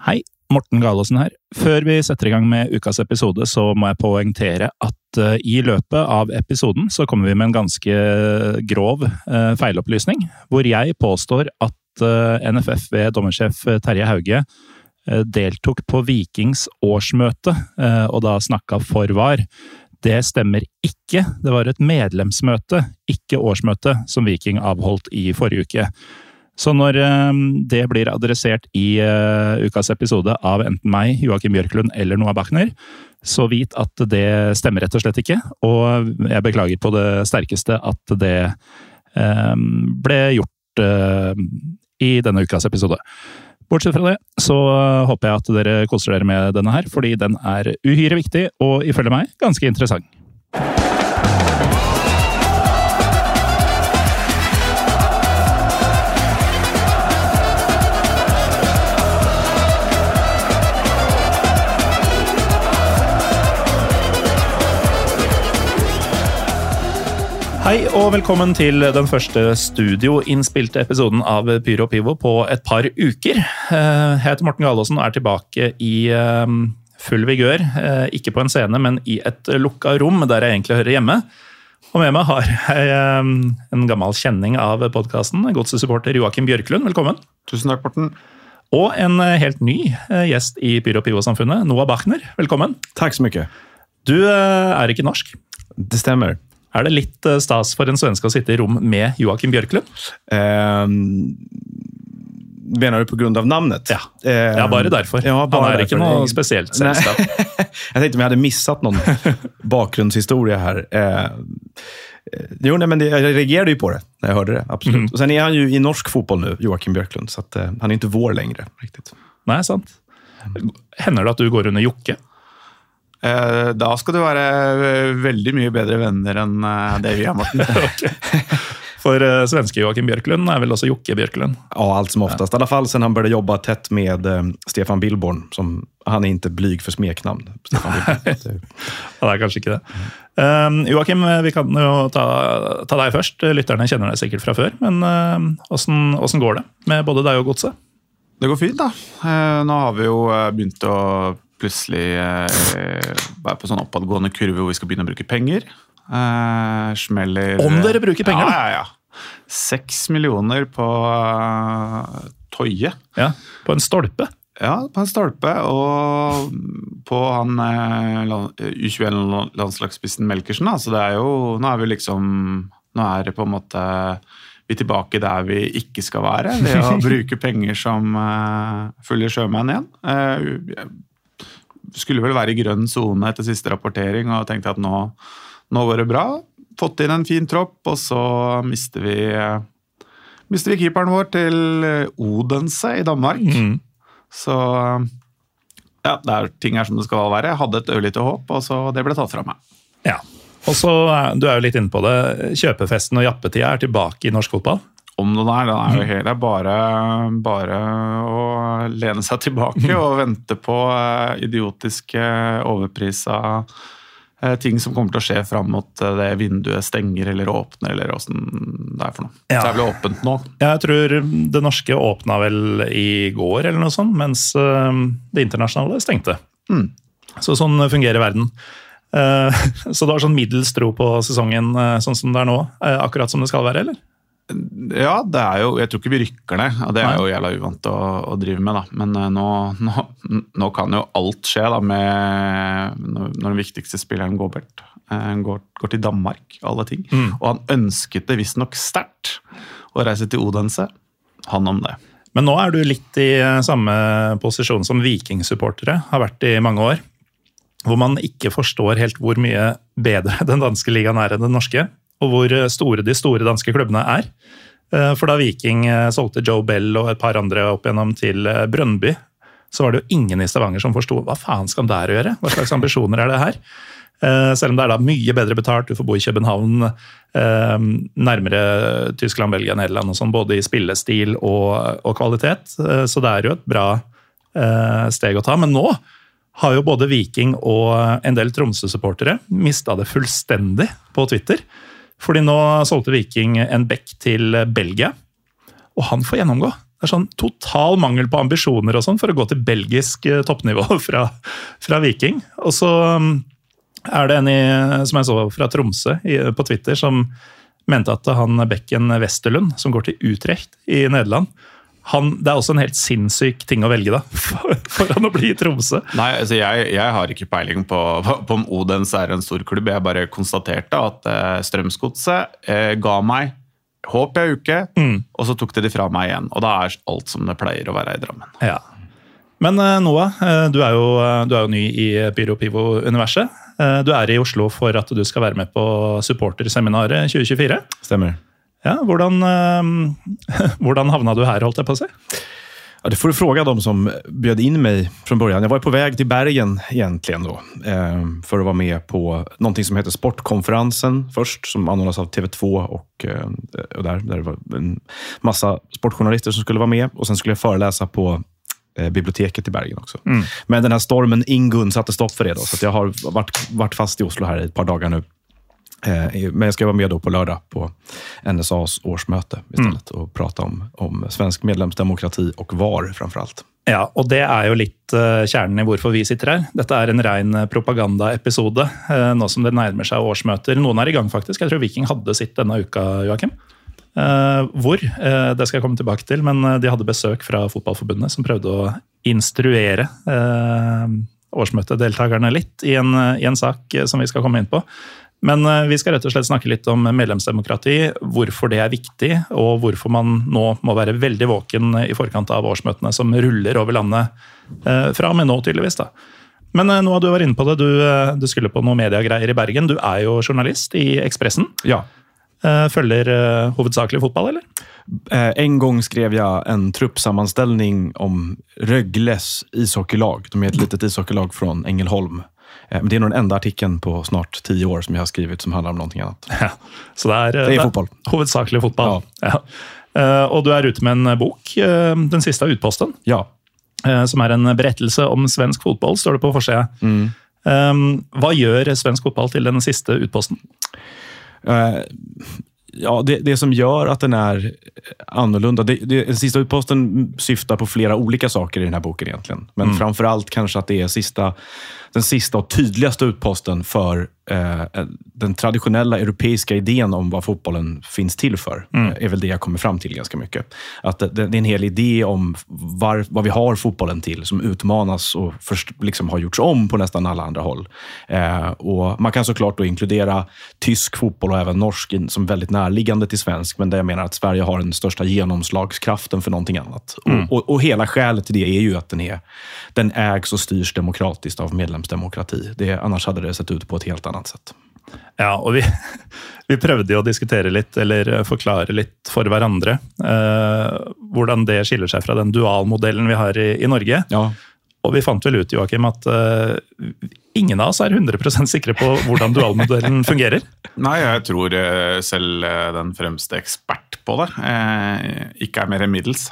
Hei, Morten Galaasen her. Før vi setter i gang med ukas episode, så må jeg poengtere at i løpet av episoden så kommer vi med en ganske grov feilopplysning, hvor jeg påstår at NFF ved dommersjef Terje Hauge deltok på Vikings årsmøte, og da snakket for VAR. Det stemmer ikke. Det var et medlemsmøte, ikke årsmøte, som Viking avholdt i forrige uke. Så når det blir adressert i ukas episode av enten meg, Joakim Bjørklund eller Noah Bachner, så vit at det stemmer rett og slett ikke, og jeg beklager på det sterkeste at det ble gjort i denne ukas episode. Bortsett fra det, så håper jeg at dere koser dere med denne her, fordi den er uhyre viktig, og ifølge meg ganske interessant. Hei og velkommen til den første studioinnspilte episoden av Pyro Pivo på et par uker. Jeg heter Morten Galaasen og er tilbake i full vigør, ikke på en scene, men i et lukket rom der jeg egentlig hører hjemme. Og med meg har jeg en gammel kjenning av podcasten, godsesupporter Joakim Bjørklund, velkommen. Tusen takk, Morten. Og en helt ny gjest i Pyro Pivo-samfunnet, Noah Bachner, velkommen. Takk så mye. Du er ikke norsk. Det stemmer. Er det litt stas for en svenske å sitte i rom med Joakim Bjørklund? Mener du på grunn av navnet? Ja, ja bare derfor. Ja, bare Han er ikke noe spesielt selskap. Jeg tenkte vi hadde missat noen bakgrunnshistorie her. Jo, nej, men jag reagerade ju på det när jag hörde det, absolut. Och sen är han ju i norsk fotboll nu, Joakim Bjørklund, så att, han är inte vår längre, riktigt. Nej, sant. Hender det at du går under Jokke? Da skal du være veldig mye bedre venner enn det vi er, Morten. Okay. For svenske Joakim Bjørklund er vel også Jokke Bjørklund? Ja, allt som oftast. I alla fall sen han började jobba tätt med Stefan Billborn, som han är inte blyg för smeknamn. Stefan Billborn. Ja, det er kanskje ikke det. Joakim, vi kan jo ta deg først. Lytterne kjenner deg sikkert fra før, men hvordan går det med både deg og godset? Det går fint da. Nå har vi jo begynt å plutselig være på sånn oppadgående kurve hvor vi skal begynne å bruke penger. Smeller... Om dere bruker penger da? Ja. 6 millioner på Toje. Ja, på en stolpe? Ja, på en stolpe, og på han U21-landslagsspissen Melkersen. Så det er jo, nå er vi liksom, nå er det på en måte vi er tilbake der vi ikke skal være, ved å bruke penger som følger sjømenn igjen. Skulle vel være i grønn zone etter siste rapportering, og tenkte at nå går det bra. Fått inn en fin tropp, og så mister vi keeperen vår til Odense i Danmark. Så ja, det er ting her som det skal være. Jeg hadde et ørlite håp, og så det ble tatt fra meg. Ja, og så du er jo litt inne på det. Kjøpefesten og jappetida er tilbake i norsk fotball. Om den er jo helt, det er bare å lene seg tilbake og vente på idiotiske overprisa ting som kommer til å skje frem mot det vinduet stenger eller åpner, eller hvordan det er for noe. Ja. Så det er vel åpent nå. Jeg tror det norske åpnet vel i går eller noe sånt, mens det internasjonale stengte. Så sånn fungerer verden. Så du har sånn middels tro på sesongen sånn som det er nå, akkurat som det skal være, eller? Ja, det er jo, jeg tror ikke vi rykker ned, og det er jo jævla uvant å drive med da, men nå kan jo alt skje da, når den viktigste spilleren går til Danmark, alle ting, og han ønsket det visst nok sterkt å reise til Odense, han om det. Men nå er du litt i samme posisjon som Viking-supportere har vært i mange år, hvor man ikke forstår helt hvor mye bedre den danske ligaen er enn den norske, og hvor store de store danske klubbene er. For da Viking solgte Joe Bell og et par andre opp igjennom til Brøndby, så var det jo ingen i Stavanger som forstod hva faen skal der gjøre? Hva slags ambisjoner er det her? Selv om det er da mye bedre betalt, du får bo i København, nærmere Tyskland, Belgia, Nederland og sånn, både i spillestil og kvalitet. Så det er jo et bra steg å ta. Men nå har jo både Viking og en del Tromsø-supportere mistet det fullstendig på Twitter. Fordi nå solgte Viking en bekk til Belgia, og han får gjennomgå. Det sånn total mangel på ambisjoner og sånn for å gå til belgisk toppnivå fra Viking. Og så det en som jeg så fra Tromsø på Twitter, som mente at han Bekken Westerlund, som går til Utrecht i Nederland, det også en helt sinnssyk ting å velge da, for han å bli i Tromsø. Nei, altså jeg har ikke peiling på om Odense en stor klubb. Jeg bare konstaterte at Strømsgodset ga meg håp i uke, og så tok de fra meg igjen. Og da alt som det pleier å være i Drammen. Ja. Men Noah, du er jo ny i Pyro Pivo-universet. Du i Oslo for at du skal være med på supporterseminaret 2024. Stämmer. Ja, hvordan havnade du här, hållt jag på sig? Ja, det får du fråga dem som bjöd in mig från början. Jag var på väg till Bergen egentligen då, för att vara med på någonting som heter Sportkonferensen först, som anordnas av TV2 och där det var en massa sportjournalister som skulle vara med, och sen skulle jag föreläsa på biblioteket i Bergen också. Men den här stormen Ingun satte stopp för det då, så att jag har varit fast i Oslo här i ett par dagar nu. Men jag ska vara med då på lördag på NSAs årsmöte istället och prata om svensk medlemsdemokrati och VAR framförallt. Ja, och det jo litt kjernen i hvorfor vi sitter her. Dette en ren propagandaepisode, nå som det nærmer seg årsmøter. Noen i gang faktisk. Jeg tror Viking hadde sitt denne uka, Joakim. Hvor, det skal jeg komme tilbake til, men de hadde besøk fra Fotballforbundet som prøvde å instruere årsmøtedeltakerne litt i en sak som vi skal komme inn på. Men vi skal rett og slett snakke litt om medlemsdemokrati, hvorfor det viktig, og hvorfor man nå må være veldig våken i forkant av årsmøtene som ruller over landet fra og med nå tydeligvis da. Men nå du var inne på det, du skulle på noen mediegreier i Bergen. Du jo journalist i Expressen. Ja. Følger hovedsakelig fotball, eller? En gång skrev jag en truppsammanställning om Rögles ishockeylag. De ett litet ishockeylag från Ängelholm. Men det nog den enda artikeln på snart 10 år som jag har skrivit som handlar om någonting annat. Ja, så det fotboll. Hovedsakelig fotball. Ja. Og du ute med en bok, den siste utposten. Ja. Som en berättelse om svensk fotboll, står det på forsida. Hva gjør svensk fotboll till den siste utposten? Ja, det som gör att den annorlunda, den sista utposten syftar på flera olika saker i den här boken egentligen. Men framförallt kanske att det är den sista och tydligaste utposten för den traditionella europeiska idén om vad fotbollen finns till för. Är väl det jag kommer fram till ganska mycket. Att det är en hel idé om vad vi har fotbollen till, som utmanas och liksom har gjorts om på nästan alla andra håll. Och man kan såklart då inkludera tysk fotboll och även norsk som väldigt närliggande till svensk, men där jag menar att Sverige har den största genomslagskraften för någonting annat. Och hela skälet till det är ju att den ägs och styrs demokratiskt av medlemsdemokrati. Annars hade det sett ut på ett helt annat sätt. Ja, og vi prøvde jo å diskutere litt, eller forklare litt for hverandre, hvordan det skiller seg fra den dualmodellen vi har i Norge. Ja. Og vi fant vel ut, Joakim, at ingen av oss 100% sikre på hvordan dualmodellen fungerer. Nei, jeg tror selv den fremste ekspert på det ikke mer enn middels.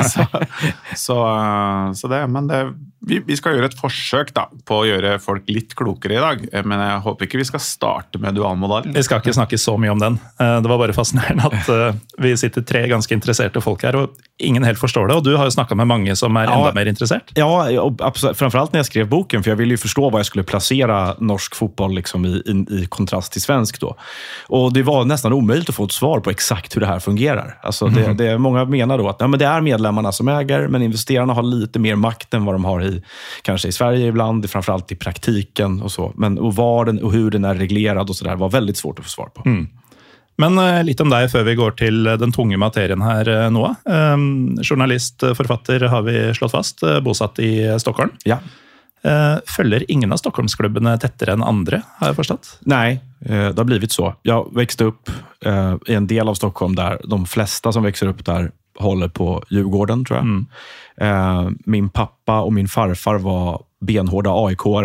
Så det, men vi skal gjøre et forsøk da, på å gjøre folk litt klokere i dag, men jeg håper ikke vi skal starte med dualmodellen. Vi skal ikke snakke så mye om den. Det var bare fascinerende at vi sitter 3 ganske interesserte folk her, og ingen helt forstår det, og du har jo snakket med mange som enda mer interessert. Ja, absolut. Framförallt när jag skrev boken, för jag ville ju förstå vad jag skulle placera norsk fotboll liksom i kontrast till svensk då. Och det var nästan omöjligt att få ett svar på exakt hur det här fungerar. Alltså det många menar då att men det är medlemmarna som äger, men investerarna har lite mer makt än vad de har kanske i Sverige ibland, framförallt i praktiken och så. Men och hur den är reglerad och så där var väldigt svårt att få svar på. Men litt om deg før vi går til den tunge materien her nå. Journalist, forfatter har vi slått fast, bosatt i Stockholm. Ja. Følger ingen av Stockholmsklubbene tettere enn andre, har jeg forstått? Nej, det har blivit så. Jag växte upp i en del av Stockholm där de flesta som växer upp där håller på Djurgården, tror jag. Min pappa och min farfar var benhårda AIK-are.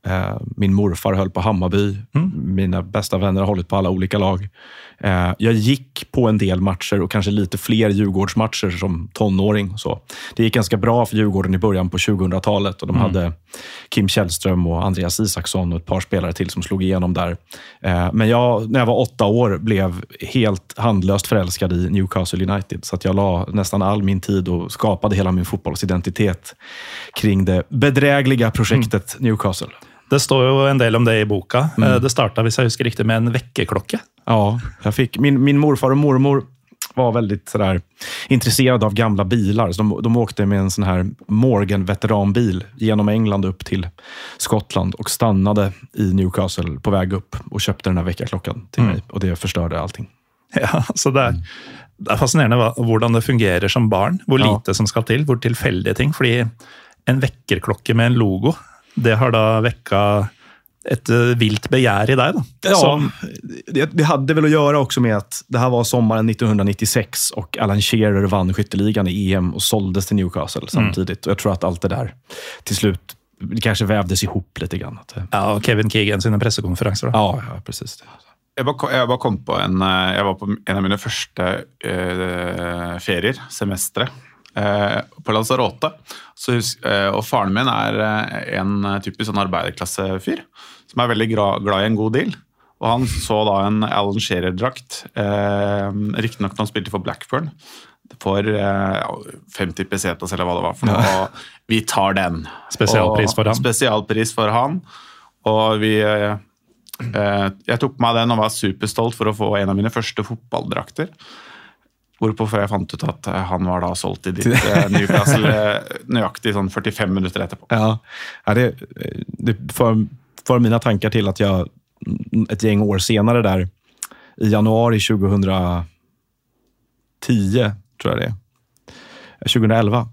Min morfar höll på Hammarby. Mina bästa vänner har hållit på alla olika lag. Jag gick på en del matcher och kanske lite fler Djurgårdsmatcher som tonåring. Så. Det gick ganska bra för Djurgården i början på 2000-talet. Och de hade Kim Källström och Andreas Isaksson och ett par spelare till som slog igenom där. Men när jag var 8 år blev helt handlöst förälskad i Newcastle United. Så att jag la nästan all min tid och skapade hela min fotbollsidentitet kring det bedrägliga projektet Newcastle. Det står ju en del om det i boka. Det startade, hvis jag husker riktigt, med en väckarklocka. Ja, jag fick min morfar och mormor var väldigt sådär intresserade av gamla bilar. Så de åkte med en sån här Morgan veteranbil genom England upp till Skottland och stannade i Newcastle på väg upp och köpte den här väckarklockan till mig. Och det förstörde allting. Ja, så det är fascinerande hur det fungerar som barn. Hur lite som ska till, hur tillfälliga ting. För en väckarklocka med en logo, det har då väckat ett vilt begär i dig då? Ja, det hade väl att göra också med att det här var sommaren 1996 och Alan Shearer vann skytteligan i EM och såldes till Newcastle samtidigt. Och jag tror att allt det där till slut kanske vävdes ihop lite grann. Ja, och Kevin Keegan sina presskonferenser då? Ja, precis. Jag bara kom på jag var på en av mina första ferier, semester. På Lanzarote. Och faren min är en typisk sån arbeiderklassefyr som är väldigt glad i en god deal. Och han så då en Alan Shearer-drakt. Riktigt nog han spelade för Blackburn. För 50 pesetas eller vad det var för något. Och vi tar den. Specialpris för han. Och jag tog med den och var superstolt för att få en av mina första fotbolldrakter. Hvorpå jeg fant ut at han var da solgt i ditt Newcastle nøyaktig sånn 45 minuter etterpå. Ja, det för mina tankar till att jag ett gäng år senare där i januari 2010 tror jag det är. 2011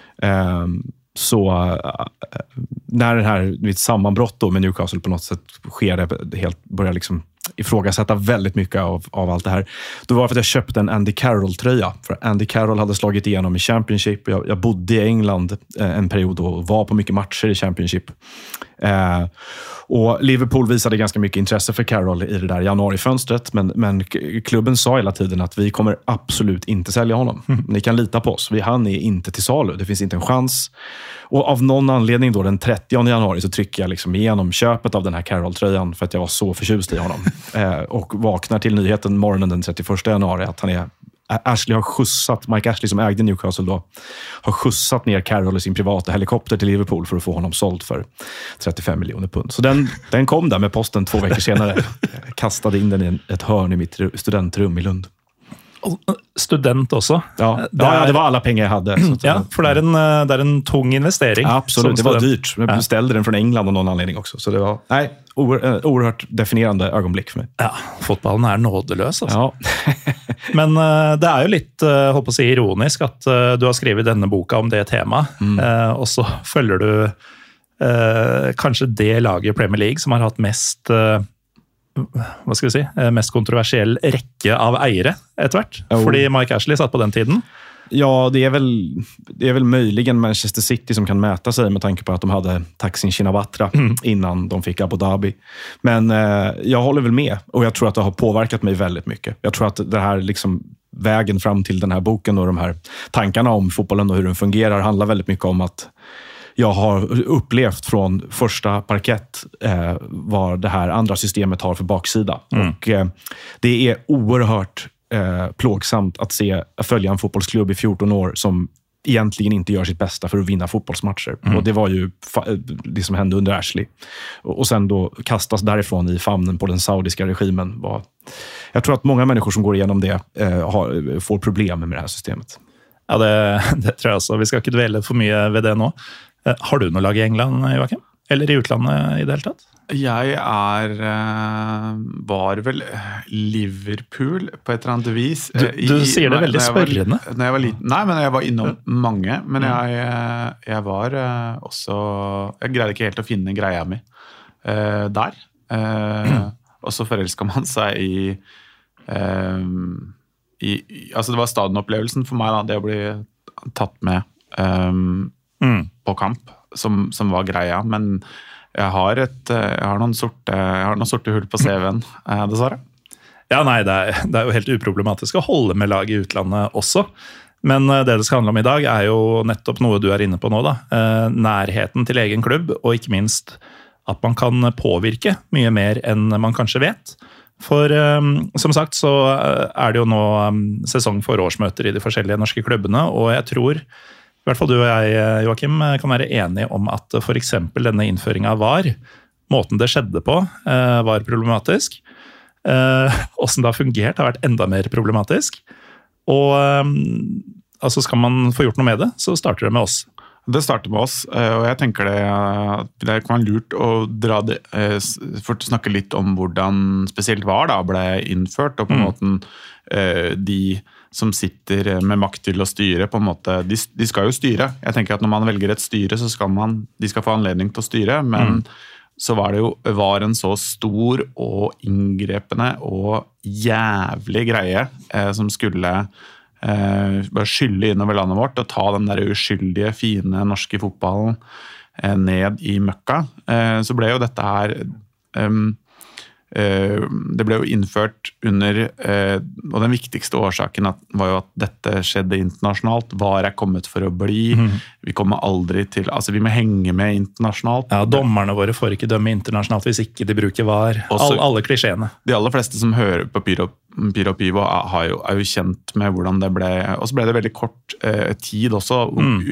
så när den här sammanbrott då med Newcastle på något sätt sker, det helt börjar liksom ifrågasätta väldigt mycket av allt det här. Då var det för att jag köpte en Andy Carroll-tröja. För Andy Carroll hade slagit igenom i Championship. Jag bodde i England en period och var på mycket matcher i Championship. Och Liverpool visade ganska mycket intresse för Carroll i det där januarifönstret. Men klubben sa hela tiden att vi kommer absolut inte sälja honom. Ni kan lita på oss. Han är inte till salu. Det finns inte en chans. Och av någon anledning då den 30 januari så trycker jag liksom igenom köpet av den här Carroll-tröjan för att jag var så förtjust i honom. Och vaknar till nyheten morgonen den 31 januari att Ashley har skjutsat, Mike Ashley som ägde Newcastle då, har skjutsat ner Carroll i sin privata helikopter till Liverpool för att få honom såld för 35 miljoner pund. Så den kom där med posten 2 veckor senare. Jag kastade in den i ett hörn i mitt studentrum i Lund. Student också. Ja, det var alla pengar jag hade. Så ja, för det är en tung investering. Ja, absolut, det var dyrt. Jag beställde den från England av någon anledning också. Så det var oerhört definierande ögonblick för mig. Ja, fotbollen är nådelös. Alltså. Ja. Men det är ju lite, hoppas jag säga, ironiskt att du har skrivit denna boka om det tema. Och så följer du kanske det lag i Premier League som har haft mest... vad ska vi si, mest kontroversiell räcke av ägare etvert, fordi Mike Ashley satt på den tiden. Ja, det är väl möjligen Manchester City som kan mäta sig med tanke på att de hade Thaksin Shinawatra innan de fick Abu Dhabi. Men jag håller väl med och jag tror att det har påverkat mig väldigt mycket. Jag tror att det här liksom vägen fram till den här boken och de här tankarna om fotbollen och hur den fungerar handlar väldigt mycket om att jag har upplevt från första parkett vad det här andra systemet har för baksida. Och det är oerhört plågsamt att följa en fotbollsklubb i 14 år som egentligen inte gör sitt bästa för att vinna fotbollsmatcher. Och det var ju det som hände under Ashley. Och sen då kastas därifrån i famnen på den saudiska regimen. Jag tror att många människor som går igenom det får problem med det här systemet. Ja, det tror jag också. Vi ska inte dvela för mycket vid det nu. Har du något lag i England, Joakim? Eller i utlandet i det hela tatt? Jag var väl Liverpool på ett eller annat vis. Du ser det väldigt spörrande. När jag var liten. Nej, men jag var inom många. Men jag var också... Jag grejade inte helt att finna greja med där. Och så förälskar man sig alltså det var stadionupplevelsen för mig då, det blev tatt med på kamp som var greia, men Jeg har noen sorte hull på CV-en, dessverre. Ja, nei, det er jo helt uproblematisk å holde med lag i utlandet også. Men det skal handle om i dag er jo nettopp noe du er inne på nå da. Nærheten til egen klubb, og ikke minst at man kan påvirke mye mer enn man kanskje vet. For som sagt så er det jo nå sesong for årsmøter i de forskjellige norske klubbene, og jeg tror i hvert fall du og jeg, Joakim, kan være enige om at for eksempel denne innføringen av VAR, måten det skjedde på, var problematisk. Hvordan det har fungert har vært enda mer problematisk. Og altså skal man få gjort noe med det, så starter det med oss. Det starter med oss, og jeg tenker det kan være lurt å for å snakke litt om hvordan spesielt VAR da ble innført, og på en måten de som sitter med makt til å styre, på en måte, de skal jo styre. Jeg tenker at når man velger et styre, så skal de skal få anledning til å styre, men så var en så stor og inngrepende og jævlig greie som skulle bare skylle innover landet vårt og ta den der uskyldige, fine norske fotballen ned i møkka. Så ble jo dette her det ble jo innført under, og den viktigste årsaken var jo at dette skjedde internasjonalt. VAR kommet for å bli. Vi kommer aldri til, altså vi må henge med internasjonalt. Ja, dommerne våre får ikke dømme internasjonalt hvis ikke de bruker VAR. Alle klisjeene. De aller fleste som hører på Pyro Pivo er jo kjent med hvordan det ble, og så ble det veldig kort tid også.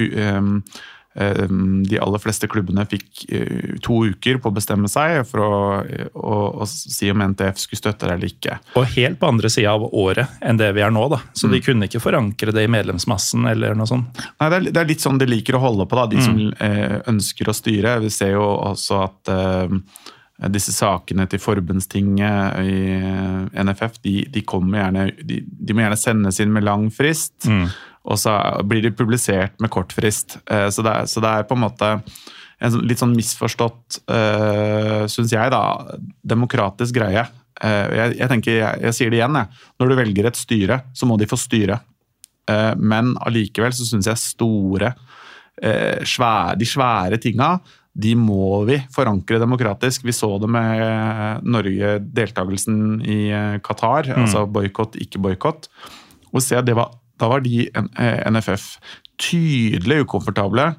De aller fleste klubbene fikk 2 uker på å bestemme seg for å si om NTF skulle støtte det eller ikke. Og helt på andre siden av året enn det vi er nå da. Så de kunne ikke forankre det i medlemsmassen eller noe sånt. Nei, det er litt sånn de liker å holde på da, de som ønsker å styre. Vi ser jo også at disse sakene til forbundstinget i NFF, de kommer gjerne, de må gjerne sendes inn med lang frist, og så blir de publisert med kort frist. Så det er på en måte en litt sånn misforstått, synes jeg da, demokratisk greie. Jeg tenker, jeg sier det igjen, når du velger et styre, så må de få styre. Men allikevel så synes jeg de svære tinga, de må vi forankre demokratisk. Vi så det med Norge, deltakelsen i Qatar, altså boykott, ikke boykott. Og se, da var de NFF tydelig ukomfortable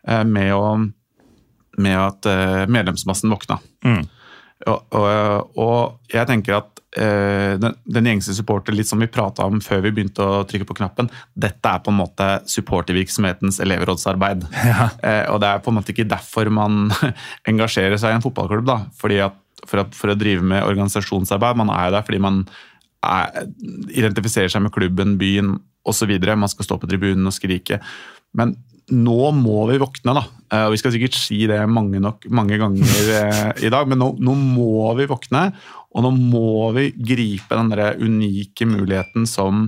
med at medlemsmassen våkna. Og jeg tenker at den gjengse supporter, litt som vi pratet om før vi begynte å trykke på knappen, dette er på en måte supportervirksomhetens elevrådsarbeid. Ja. Og det er på en måte ikke derfor man engasjerer seg i en fotballklubb, da. Fordi for å drive med organisasjonsarbeid, man er der fordi man identifiserer seg med klubben, byen og så videre. Man skal stå på tribunen og skrike. Men nå må vi våkne da, og vi skal sikkert si det mange ganger i dag, men nå må vi våkne, og nå må vi gripe den der unike muligheten som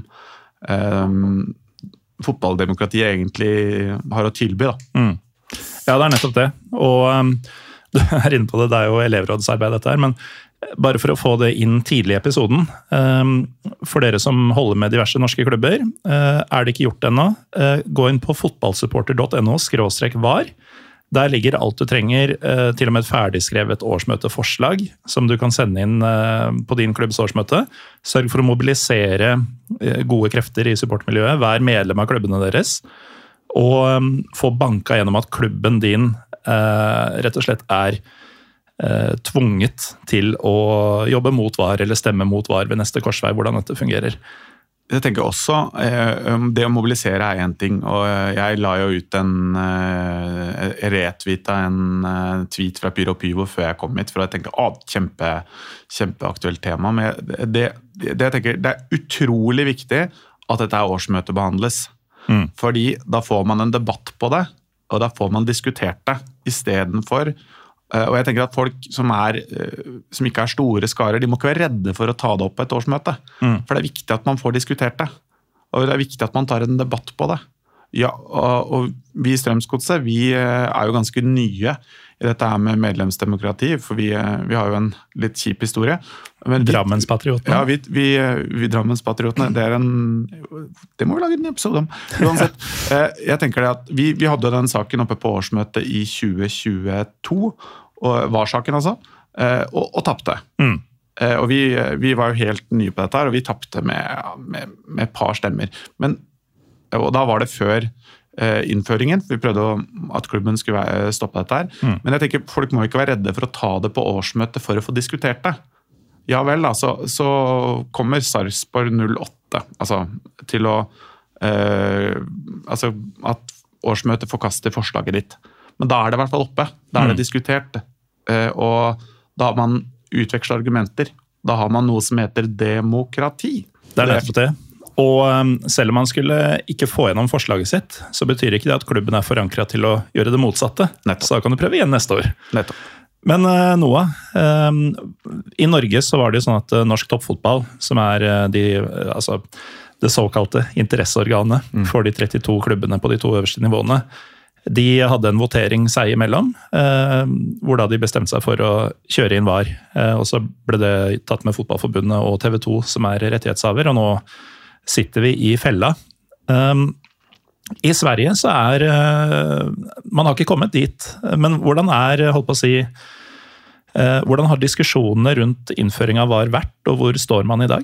fotballdemokratiet egentlig har å tilby da. Ja, det er nettopp det, og du er inne på det, det er jo elevrådsarbeid dette her, men bare for å få det inn tidlig i episoden, for dere som holder med diverse norske klubber, er det ikke gjort ennå, gå inn på fotballsupporter.no/var. Der ligger alt du trenger, til og med et ferdigskrevet årsmøteforslag, som du kan sende inn på din klubbs årsmøte. Sørg for å mobilisere gode krefter i supportmiljøet, vær medlem av klubbene deres, og få banka gjennom at klubben din rett og slett er tvunget til å jobbe mot VAR eller stemme mot VAR ved neste korsvei, hvordan dette fungerer. Jeg tenker også, det å mobilisere er en ting, og jeg la jo ut retweeta en tweet fra Pyro Pivo før jeg kom hit, for jeg tenkte, kjempeaktuelt tema, men jeg tenker, det er utrolig viktig at dette årsmøtet behandles, fordi da får man en debatt på det, og da får man diskutert det, i stedet for. Og jeg tenker at folk som ikke er store skarer, de må ikke være redde for å ta det opp på et årsmøte. For det er viktig at man får diskutert det. Og det er viktig at man tar en debatt på det. Ja, og vi i Strømsgodset, vi er jo ganske nye i dette her med medlemsdemokrati, for vi har jo en litt kjip historie. Drammenspatriotene. Ja, vi Drammenspatriotene, det må vi lage en episode om. Uansett, jeg tenker det at vi hadde den saken oppe på årsmøtet i 2022, og var saken altså, og tappte. Og vi var jo helt nye på dette her, og vi tappte med et par stemmer. Og da var det før innføringen, vi prøvde at klubben skulle stoppe dette her. Men jeg tenker, folk må ikke være redde for å ta det på årsmøtet for å få diskutert det. Ja vel, da, så kommer Sarpsborg 08 altså, til å altså, at årsmøtet forkaster forslaget ditt. Men da er det i hvert fall oppe, da er det diskutert, og da har man utvekslet argumenter. Da har man noe som heter demokrati. Det er nettopp det. Og selv om man skulle ikke få gjennom forslaget sitt, så betyr ikke det at klubben er forankret til å gjøre det motsatte. Nettopp. Så da kan du prøve igjen neste år. Nettopp. Men Noah, i Norge så var det jo sånn at norsk toppfotball, som er det såkalte interesseorganet for de 32 klubbene på de 2 øverste nivåene, de hadde en votering seg imellom, hvor da de bestemte seg for å kjøre inn VAR. Og så ble det tatt med Fotballforbundet og TV 2 som er rettighetshaver, og nå sitter vi i fella. I Sverige så man har ikke kommet dit, men hvordan hvordan har diskusjonene rundt innføring av VAR vært, og hvor står man i dag?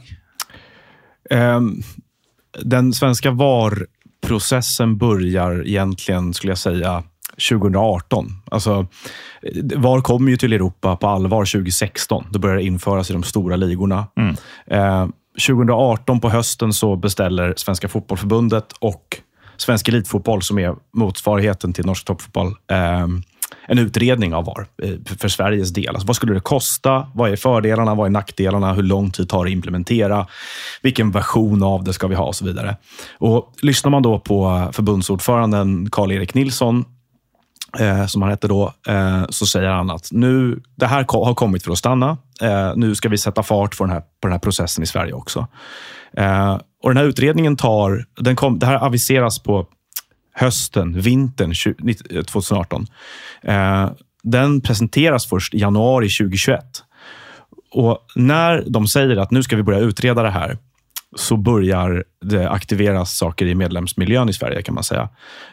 Den svenska VAR-processen börjar egentligen, skulle jag säga, 2018. Alltså, VAR kom ju till Europa på allvar 2016. Då började det införas i de stora ligorna. 2018 på hösten så beställer Svenska fotbollförbundet och Svensk elitfotboll, som är motsvarigheten till norsk toppfotboll, en utredning av VAR för Sveriges del. Alltså, vad skulle det kosta? Vad är fördelarna? Vad är nackdelarna? Hur lång tid tar det att implementera? Vilken version av det ska vi ha? Och så vidare. Och lyssnar man då på förbundsordföranden Karl-Erik Nilsson, som han heter då, så säger han att nu, det här har kommit för att stanna. Nu ska vi sätta fart på den här processen i Sverige också. Och den här utredningen det här aviseras på vintern 2018. Den presenteras först i januari 2021. Och när de säger att nu ska vi börja utreda det här, så börjar det aktiveras saker i medlemsmiljön i Sverige, kan man säga.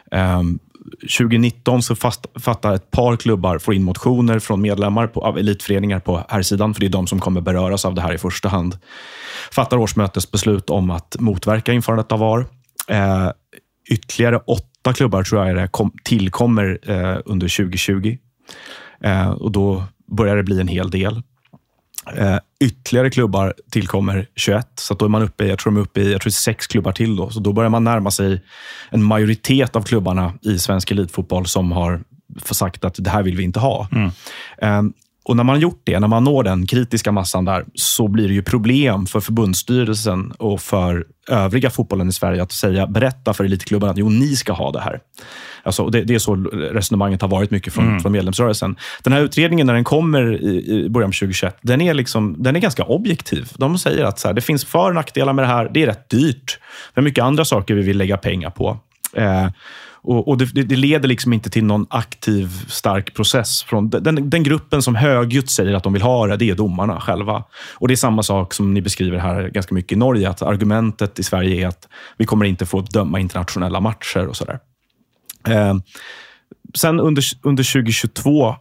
2019 så fattar ett par klubbar, får in motioner från medlemmar av elitföreningar på här sidan, för det är de som kommer beröras av det här i första hand. Fattar årsmötesbeslut om att motverka införandet av VAR. Ytterligare 8 klubbar tror jag tillkommer under 2020. Och då börjar det bli en hel del. Ytterligare klubbar tillkommer 21, så att då är man uppe i 6 klubbar till då. Så då börjar man närma sig en majoritet av klubbarna i svensk elitfotboll som har sagt att det här vill vi inte ha. Och när man gjort det, när man når den kritiska massan där, så blir det ju problem för förbundsstyrelsen och för övriga fotbollen i Sverige att berätta för elitklubbarna att ni ska ha det här. Alltså, det är så resonemanget har varit mycket från medlemsrörelsen. Den här utredningen, när den kommer i början av 2021, den är ganska objektiv. De säger att det finns för- och nackdelar med det här. Det är rätt dyrt. Det är mycket andra saker vi vill lägga pengar på. Och det leder liksom inte till någon aktiv, stark process från den gruppen som högljutt säger att de vill ha det är domarna själva. Och det är samma sak som ni beskriver här ganska mycket i Norge, att argumentet i Sverige är att vi kommer inte få döma internationella matcher och sådär. Sen under 2022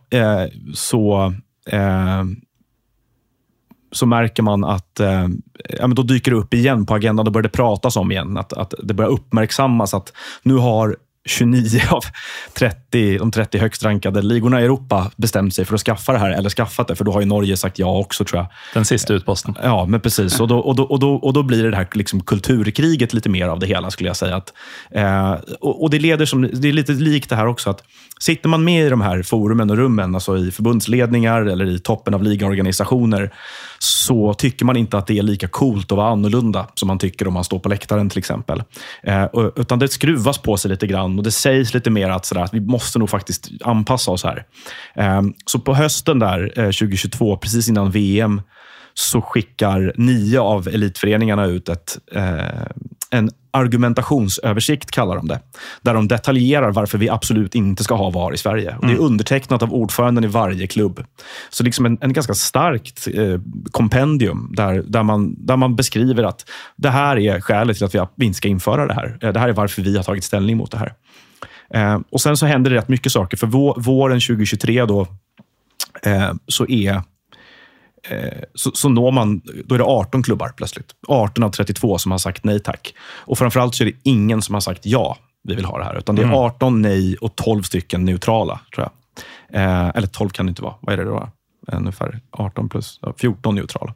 så märker man att men då dyker det upp igen på agendan. Då börjar det pratas om igen. Att det börjar uppmärksammas att nu har 29 av de 30 högst rankade ligorna i Europa bestämt sig för att skaffa det här, eller skaffat det, för då har ju Norge sagt ja också, tror jag. Den sista utposten. Ja, men precis. Och då blir det här liksom kulturkriget lite mer av det hela, skulle jag säga. Och det det är lite likt det här också, att sitter man med i de här forumen och rummen, alltså i förbundsledningar eller i toppen av ligaorganisationer, så tycker man inte att det är lika coolt att vara annorlunda som man tycker om man står på läktaren till exempel. Utan det skruvas på sig lite grann, och det sägs lite mer att vi måste nog faktiskt anpassa oss här. Så på hösten där 2022, precis innan VM, så skickar 9 av elitföreningarna ut en argumentationsöversikt, kallar de det, där de detaljerar varför vi absolut inte ska ha VAR i Sverige. Och det är undertecknat av ordföranden i varje klubb. Så liksom en ganska starkt kompendium där man beskriver att det här är skälet till att vi inte ska införa det här. Det här är varför vi har tagit ställning mot det här. Och sen så händer det rätt mycket saker, för våren 2023 då så når man, då är det 18 klubbar plötsligt. 18 av 32 som har sagt nej tack. Och framförallt så är det ingen som har sagt ja, vi vill ha det här. Utan det är 18 nej och 12 stycken neutrala, tror jag. Eller 12 kan det inte vara. Vad är det då? Ungefär 18 plus 14 neutrala.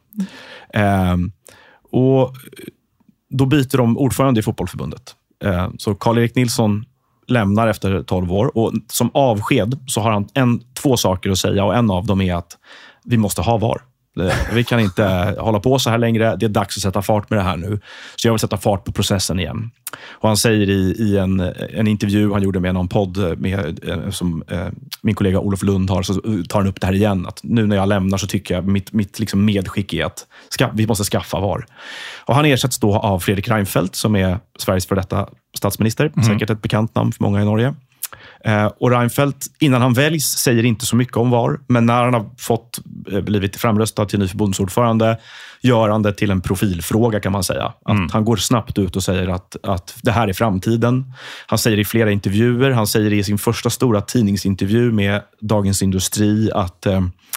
Och då byter de ordförande i fotbollförbundet. Så Karl-Erik Nilsson lämnar efter 12 år. Och som avsked så har han två saker att säga. Och en av dem är att vi måste ha VAR. Vi kan inte hålla på så här längre. Det är dags att sätta fart med det här nu. Så jag vill sätta fart på processen igen. Och han säger i en intervju han gjorde med någon podd som min kollega Olof Lund har, så tar han upp det här igen. Att nu när jag lämnar så tycker jag mitt liksom medskick är att vi måste skaffa VAR. Och han ersätts då av Fredrik Reinfeldt som är Sveriges för detta statsminister. Säkert ett bekant namn för många i Norge. Och Reinfeldt, innan han väljs, säger inte så mycket om VAR, men när han har blivit framröstad till ny förbundsordförande gör han det till en profilfråga, kan man säga. Att han går snabbt ut och säger att det här är framtiden. Han säger i flera intervjuer, han säger i sin första stora tidningsintervju med Dagens Industri att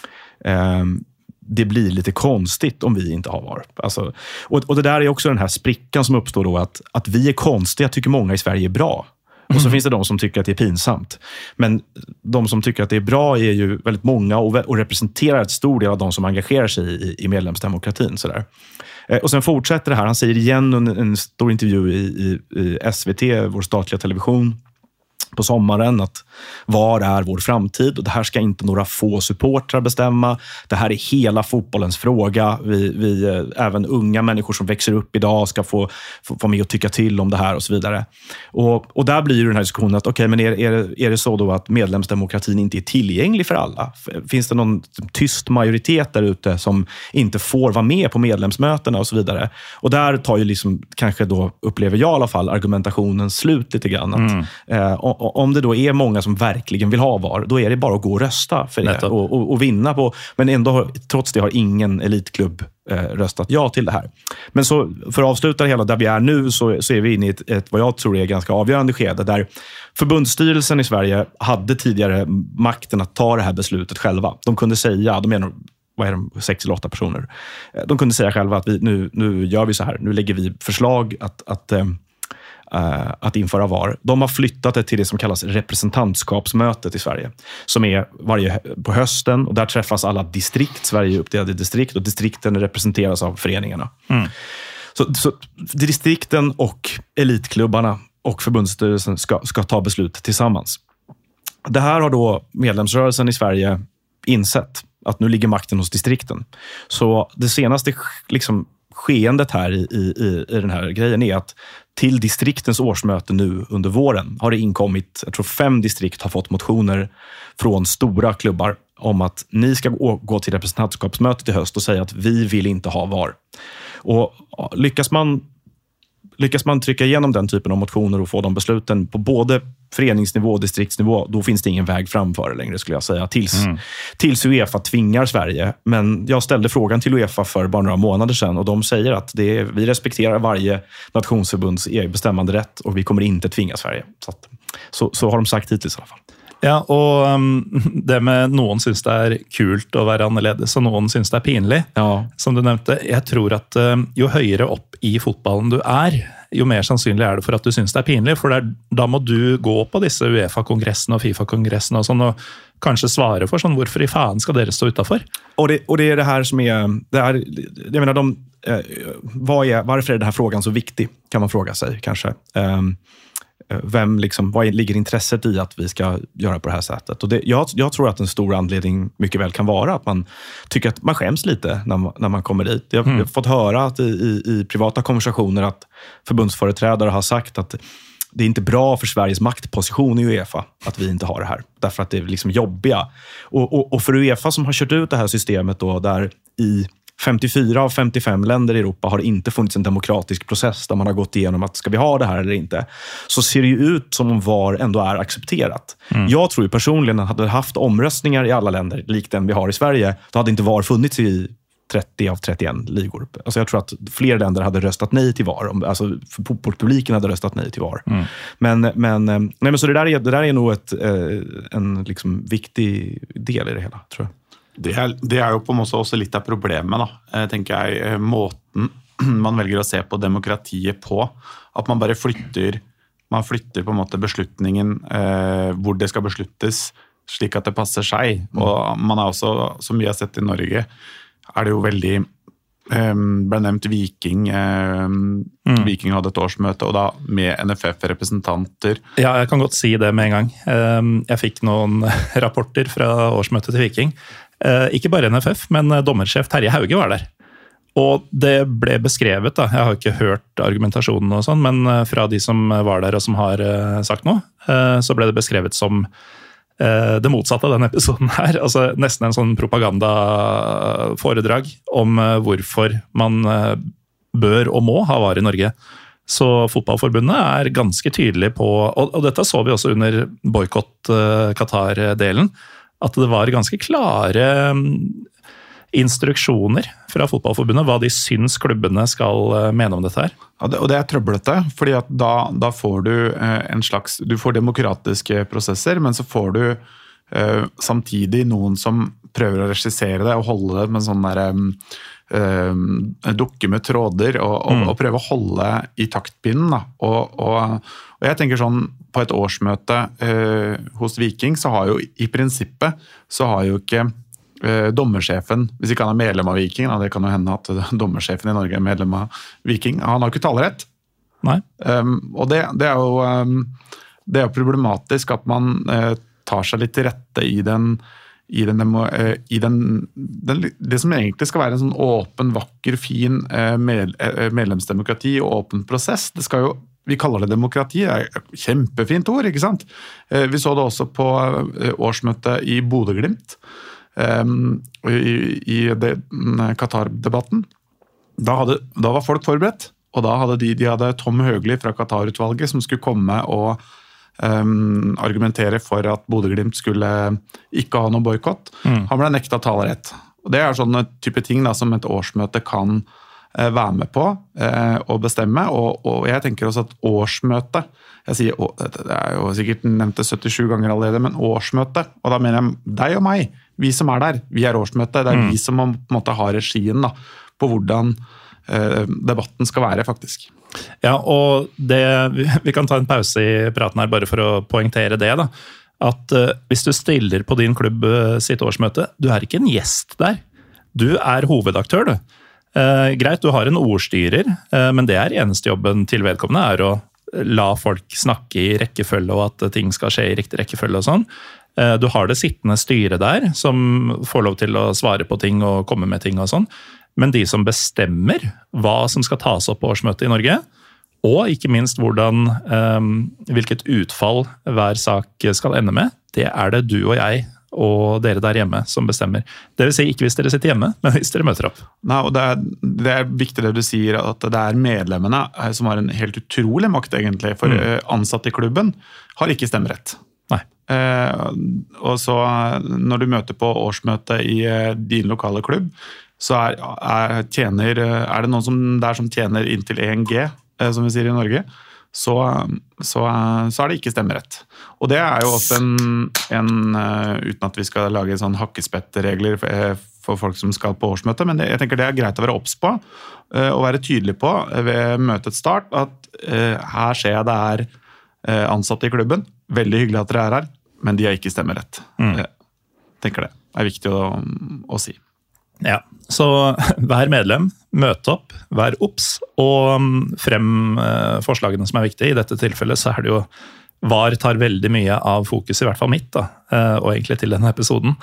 det blir lite konstigt om vi inte har VAR. Alltså, och det där är också den här sprickan som uppstår då, att vi är konstiga, tycker många i Sverige är bra. Och så finns det de som tycker att det är pinsamt. Men de som tycker att det är bra är ju väldigt många och representerar ett stor del av de som engagerar sig i medlemsdemokratin. Sådär. Och sen fortsätter det här. Han säger igen under en stor intervju i SVT, vår statliga television, på sommaren att VAR är vår framtid och det här ska inte några få supportrar bestämma. Det här är hela fotbollens fråga. Vi även unga människor som växer upp idag ska få med och tycka till om det här och så vidare. Och där blir ju den här diskussionen att okej, men är det så då att medlemsdemokratin inte är tillgänglig för alla? Finns det någon tyst majoritet där ute som inte får vara med på medlemsmötena och så vidare? Och där tar ju liksom, kanske då upplever jag i alla fall, argumentationen slut lite grann. Att om det då är många som verkligen vill ha VAR, då är det bara att gå och rösta för det och vinna på. Men ändå, trots det har ingen elitklubb röstat ja till det här. Men så för att avsluta det hela där vi är nu, så är vi inne i ett vad jag tror är ganska avgörande skede där förbundsstyrelsen i Sverige hade tidigare makten att ta det här beslutet själva. De kunde säga, de är 6 eller 8 personer. De kunde säga själva att nu gör vi så här. Nu lägger vi förslag att införa VAR. De har flyttat det till det som kallas representantskapsmötet i Sverige. Som är på hösten och där träffas alla distrikt. Sverige är uppdelat i distrikt och distrikten representeras av föreningarna. Så distrikten och elitklubbarna och förbundsstyrelsen ska ta beslut tillsammans. Det här har då medlemsrörelsen i Sverige insett. Att nu ligger makten hos distrikten. Så det senaste liksom skeendet här i den här grejen är att till distriktens årsmöte nu under våren har det inkommit, jag tror 5 distrikt har fått motioner från stora klubbar om att ni ska gå till representantskapsmötet i höst och säga att vi vill inte ha VAR. Och lyckas man trycka igenom den typen av motioner och få de besluten på både föreningsnivå och distriktsnivå, då finns det ingen väg framför längre, skulle jag säga, tills UEFA tvingar Sverige. Men jag ställde frågan till UEFA för bara några månader sedan och de säger att vi respekterar varje nationsförbunds bestämmande rätt och vi kommer inte tvinga Sverige. Så har de sagt hittills i alla fall. Ja, og det med noen synes det er kult å være annerledes, og noen synes det er pinlig. Ja. Som du nevnte, jeg tror at jo høyere opp i fotballen du er, jo mer sannsynlig er det for at du synes det er pinlig, for da må du gå på disse UEFA-kongressene og FIFA-kongressene og sånn, og kanskje svare for sånn, hvorfor i faen skal dere stå utenfor? Och det är det här som är, jag menar, varför är den här frågan så viktig, kan man fråga sig kanske. Vad ligger intresset i att vi ska göra på det här sättet? Och jag tror att en stor anledning mycket väl kan vara att man tycker att man skäms lite när man kommer dit. Jag har fått höra att i privata konversationer att förbundsföreträdare har sagt att det är inte bra för Sveriges maktposition i UEFA att vi inte har det här. Därför att det är liksom jobbiga. Och för UEFA som har kört ut det här systemet då, där i 54 av 55 länder i Europa har det inte funnits en demokratisk process där man har gått igenom att ska vi ha det här eller inte, så ser det ju ut som om VAR ändå är accepterat. Jag tror ju personligen att hade haft omröstningar i alla länder likt den vi har i Sverige, då hade inte VAR funnits i 30 av 31 ligor. Alltså jag tror att fler länder hade röstat nej till VAR. Alltså publiken hade röstat nej till VAR. Men så det där är nog en liksom viktig del i det hela, tror jag. Det er jo på en måte også litt av problemet, da, tenker jeg. Måten man velger å se på demokratiet på. At man bare flytter på en måte beslutningen hvor det skal besluttes, slik at det passer seg. Og man er også, som vi har sett i Norge, er det jo veldig ble nevnt Viking. Viking hadde et årsmøte, og da med NFF-representanter. Ja, jeg kan godt si det med en gang. Jeg fikk noen rapporter fra årsmøtet til Viking. Ikke bare NFF, men dommersjef Terje Hauge var der. Og det ble beskrevet, da. Jeg har ikke hørt argumentasjonen og sånn, men fra de som var der og som har sagt noe, så ble det beskrevet som det motsatte av denne episoden her, altså nesten en sånn propagandaforedrag om hvorfor man bør og må ha VAR i Norge. Så fotballforbundet er ganske tydelig på, og dette så vi også under boykott Qatar-delen, at det var ganske klare instruksjoner fra fotballforbundet, hva de syns klubbene skal mene om dette her. Ja, og det er trøblete, fordi at da får du du får demokratiske prosesser, men så får du samtidig noen som prøver å regissere det og holde det med sånn der dukke med tråder og prøve å holde i taktpinnen. Da. Og jeg tenker sånn, på et årsmøte hos Viking, så har jo i prinsippet, så har jo ikke dommersjefen, hvis ikke han er medlem av Viking, det kan jo hende at dommersjefen i Norge er medlem av Viking, han har ikke talerett. Nei. Og det er jo problematisk at man tar seg litt til rette i det som egentlig skal være en sånn åpen, vakker, fin medlemsdemokrati og åpen prosess. Det skal jo, vi kaller det demokrati, det er et kjempefint ord, ikke sant? Vi så det også på årsmøtet i Bodø/Glimt, i Qatar-debatten. Da var folk forberedt, og da hadde de hadde Tom Høgli fra Qatar-utvalget som skulle komme og argumentere for at Bodø/Glimt skulle ikke ha noe boykott. Han ble nektet talerett. Og det er sånne type ting da, som et årsmøte kan være med på og bestemme, og jeg tenker også at årsmøte, jeg sier, det er jo sikkert nevnt det 77 ganger allerede, men årsmøte, og da mener jeg deg og meg, vi som er der, vi er årsmøte, det er vi som på en måte har regien da, på hvordan debatten skal være faktisk. Ja, og vi kan ta en pause i praten her bare for å poengtere det da, at hvis du stiller på din klubb sitt årsmøte, du er ikke en gjest der, du er hovedaktør du. Greit, du har en ordstyrer, men det er eneste jobben til vedkommende er å la folk snakke i rekkefølge og at ting skal skje i riktig rekkefølge og sånn. Du har det sittende styret der som får lov til å svare på ting og komme med ting og sånn. Men de som bestemmer hva som skal tas opp på årsmøtet i Norge, og ikke minst hvilket utfall hver sak skal ende med, det er det du og jeg og dere der hjemme som bestemmer. Det vil si ikke hvis dere sitter hjemme, men hvis dere møter opp. Nei, og det er viktig det du sier, at det er medlemmene som har en helt utrolig makt egentlig, for ansatte i klubben har ikke stemmerett. Nei. Og så når du møter på årsmøte i din lokale klubb, så er det noen som tjener inntil 1 G, som vi sier i Norge, så er det ikke stemmerett. Og det er jo også uten at vi skal lage sånn hakkespettregler for folk som skal på årsmøte, men jeg tenker det er greit å være obs på, og være tydelig på ved møtets start, at her ser jeg det er ansatte i klubben, veldig hyggelig at dere er her, men de har ikke stemmerett. Jeg tenker det er viktig å si. Ja, så vær medlem, møt opp, vær obs, og frem forslagene som er viktige. I dette tilfellet så er det jo, VAR tar veldig mye av fokus, i hvert fall mitt, da, og egentlig til denne episoden.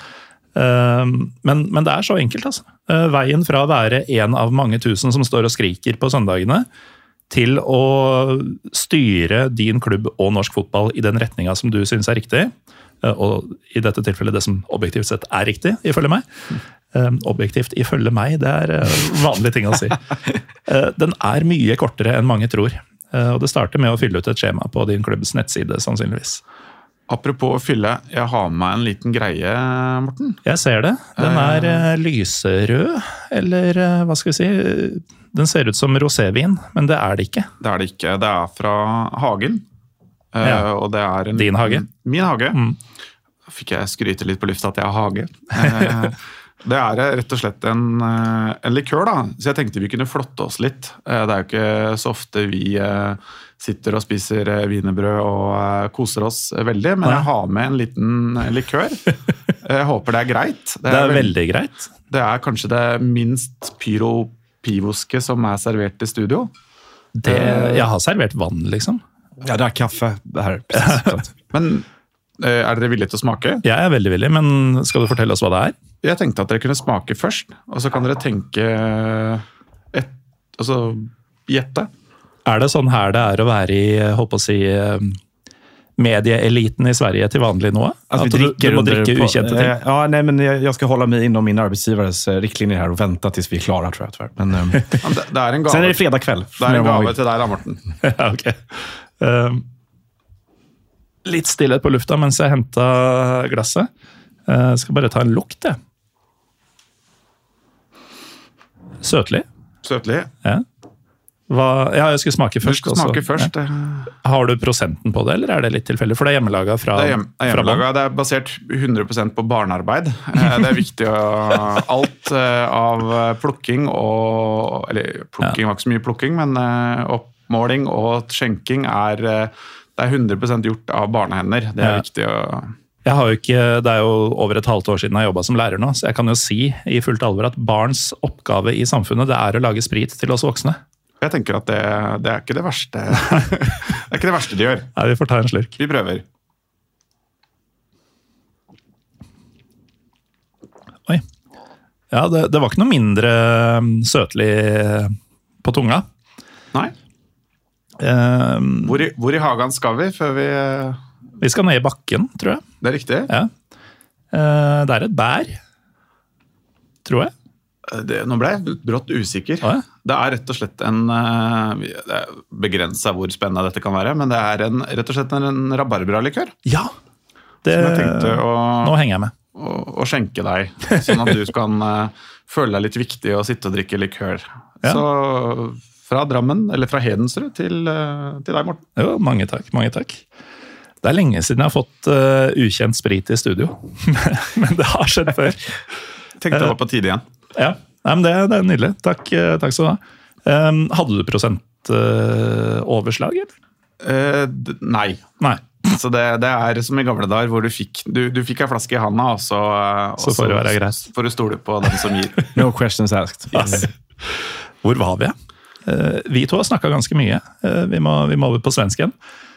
Men det er så enkelt, altså. Veien fra å være en av mange tusen som står og skriker på søndagene, til å styre din klubb og norsk fotball i den retningen som du synes er riktig, og i dette tilfellet det som objektivt sett er riktig, ifølge meg. Objektivt ifølge meg, det er vanlige ting å si. Den er mye kortere enn mange tror, og det starter med å fylle ut et skjema på din klubbs nettside, sannsynligvis. Apropos å fylle, jeg har med en liten greie, Morten. Jeg ser det. Den er lyserød, eller hva skal vi si, den ser ut som rosévin, men det er det ikke. Det er det ikke, det er fra Hagen. Ja. Og det er din hage? Min hage. Fikk jeg skryte litt på lufta at jeg har hage. Det rett og slett en likør, da. Så jeg tenkte vi kunne flotte oss litt. Det jo ikke så ofte vi sitter og spiser wienerbrød og koser oss veldig, men jeg har med en liten likør. Jeg håper det greit. Det veldig greit. Det kanskje det minst pyro-pivoske som servert i studio. Jeg har servert vann, liksom. Ja, det kaffe her. Precis. Men dere villige til å smake? Jeg veldig villig, men skal du fortelle oss hva det Jeg tenkte at dere kunne smake først, og så kan dere tenke gjette. Det sånn her det å være i, håper å si, medieeliten i Sverige til vanlig nå? Att du må drikke ukjente ting? Ja, nej, men jag ska hålla mig inom min arbetsgivares riktlinjer här och vänta tills vi klara, tror jag. Men, det en gave. Sen det fredag kväll. Det en gave til deg da, Morten. Ja, ok. Litt stillhet på lufta mens jeg hentet glasset. Skal bare ta en lukt, det. Søtlig. Søtlig? Ja. Jeg skulle smake først. Du skal smake først. Ja. Har du prosenten på det, eller det litt tilfeldig? For det hjemmelaget fra... Det hjemmelaget. Det basert 100% på barnearbeid. Det viktig alt av plukking og... Eller plukking var ikke så mye plukking, men oppmåling og skjenking det 100% gjort av barnehender. Det viktig å... Jeg har jo ikke, det jo over et halvt år siden jeg jobbet som lærer nå, så jeg kan jo si i fullt alvor at barns oppgave i samfunnet det å lage sprit til oss voksne. Jeg tenker at det ikke det verste. Det ikke det verste de gjør. Nei, vi får ta en slurk. Vi prøver. Oi. Ja, det var ikke noe mindre søtlig på tunga. Nei. Hvor i hagen skal vi før vi... Vi skal ned i bakken, tror jeg. Det riktig? Ja. Det et bær, tror jeg. Nå ble jeg brått usikker. Ja. Det rett og slett det begrenset hvor spennende dette kan være, men det rett og slett en rabarbralikør. Ja! Som jeg tenkte nå henger jeg med. Å skjenke deg, sånn at du kan føle deg litt viktig og sitte og drikke likør. Ja. Så fra Drammen, eller fra Hedensrud til deg, Morten. Jo, mange takk, mange takk. Det lenge siden jeg har fått ukjent sprit i studio, men det har skjedd før. Tenkte det var på tide igjen. Ja, men det nydelig. Takk skal du ha. Hadde du prosentoverslag, eller? Nei. Så det som i gamle dager, hvor du fikk en flaske i handa, og så får det være greit. Får du stole på den som gir. No questions asked. Yes. Hvor var vi? Vi to har snakket ganske mye. Vi må over på svensken.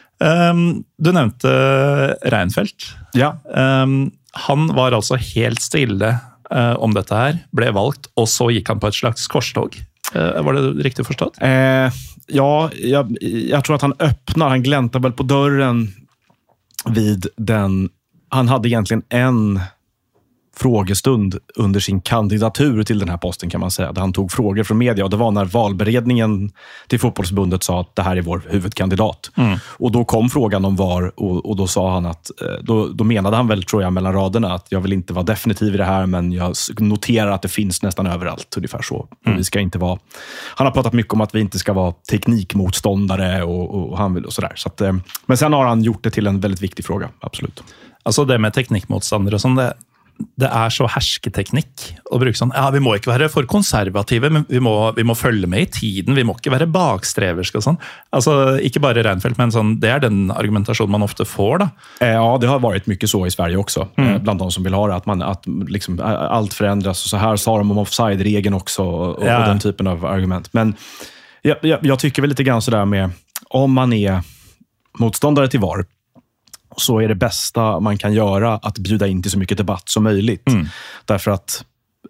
Du nevnte Reinfeldt. Ja. Han var altså helt stille om dette her, ble valgt, og så gikk han på et slags korstog. Var det riktig forstått? Ja, jag tror att han gläntar väl på dörren vid den... Han hade egentligen en frågestund under sin kandidatur till den här posten, kan man säga, där han tog frågor från media, och det var när valberedningen till fotbollsförbundet sa att det här är vår huvudkandidat. Och då kom frågan om VAR, och då sa han att då menade han väl, tror jag, mellan raderna att jag vill inte vara definitiv i det här, men jag noterar att det finns nästan överallt, ungefär så. Och vi ska inte vara... Han har pratat mycket om att vi inte ska vara teknikmotståndare och han vill och sådär. Så att, men sen har han gjort det till en väldigt viktig fråga, absolut. Alltså det med teknikmotståndare som det så hersketeknikk å bruke sånn, ja, vi må ikke være for konservative, men vi må følge med i tiden, vi må ikke være bakstreverske og sånn. Altså, ikke bare Reinfeldt, men sånn, det den argumentasjonen man ofte får da. Ja, det har varit mycket så i Sverige också, bland de som vill ha det, att liksom, allt förändras, och så här sa de om offside-regeln också, och den typen av argument. Men jag tycker väl lite grann sådär med, om man är motståndare till VAR, så är det bästa man kan göra att bjuda in till så mycket debatt som möjligt. Därför att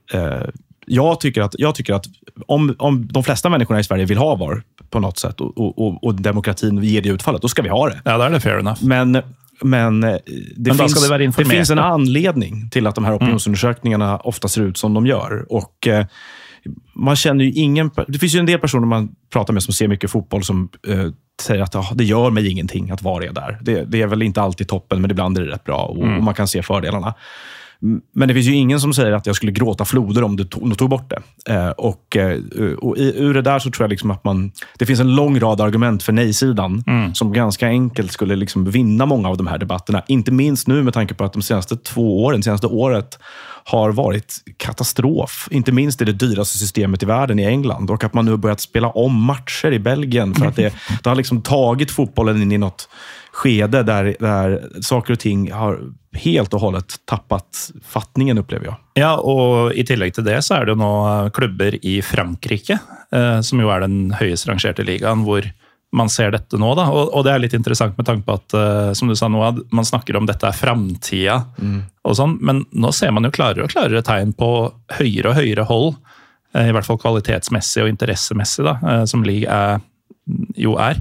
jag tycker att om de flesta människorna i Sverige vill ha VAR på något sätt, och demokratin ger det utfallet, då ska vi ha det. Ja, det det fair enough. Men det finns en anledning till att de här opinionsundersökningarna ofta ser ut som de gör. Och man känner ju det finns ju en del personer man pratar med som ser mycket fotboll som säger att det gör mig ingenting att vara där. Det är väl inte alltid toppen, men ibland är det rätt bra, och man kan se fördelarna. Men det finns ju ingen som säger att jag skulle gråta floder om du tog bort det. Och ur det där så tror jag liksom att det finns en lång rad argument för nej-sidan som ganska enkelt skulle liksom vinna många av de här debatterna. Inte minst nu med tanke på att de senaste 2 åren, senaste året, har varit katastrof. Inte minst i det dyraste systemet i världen i England. Och att man nu har börjat spela om matcher i Belgien för att det har liksom tagit fotbollen in i något skede där saker och ting har helt och hållet tappat fattningen, upplever jag. Ja, og i tillegg til det så er det jo nå klubber i Frankrike, som jo er den høyest rangerte ligaen, hvor man ser dette nå da, og det er litt interessant med tanke på at, som du sa Noah, man snakker om dette er fremtida og sånn, men nå ser man jo klarere og klarere tegn på høyere og høyere hold, i hvert fall kvalitetsmessig og interessemessig da, som liga jo er,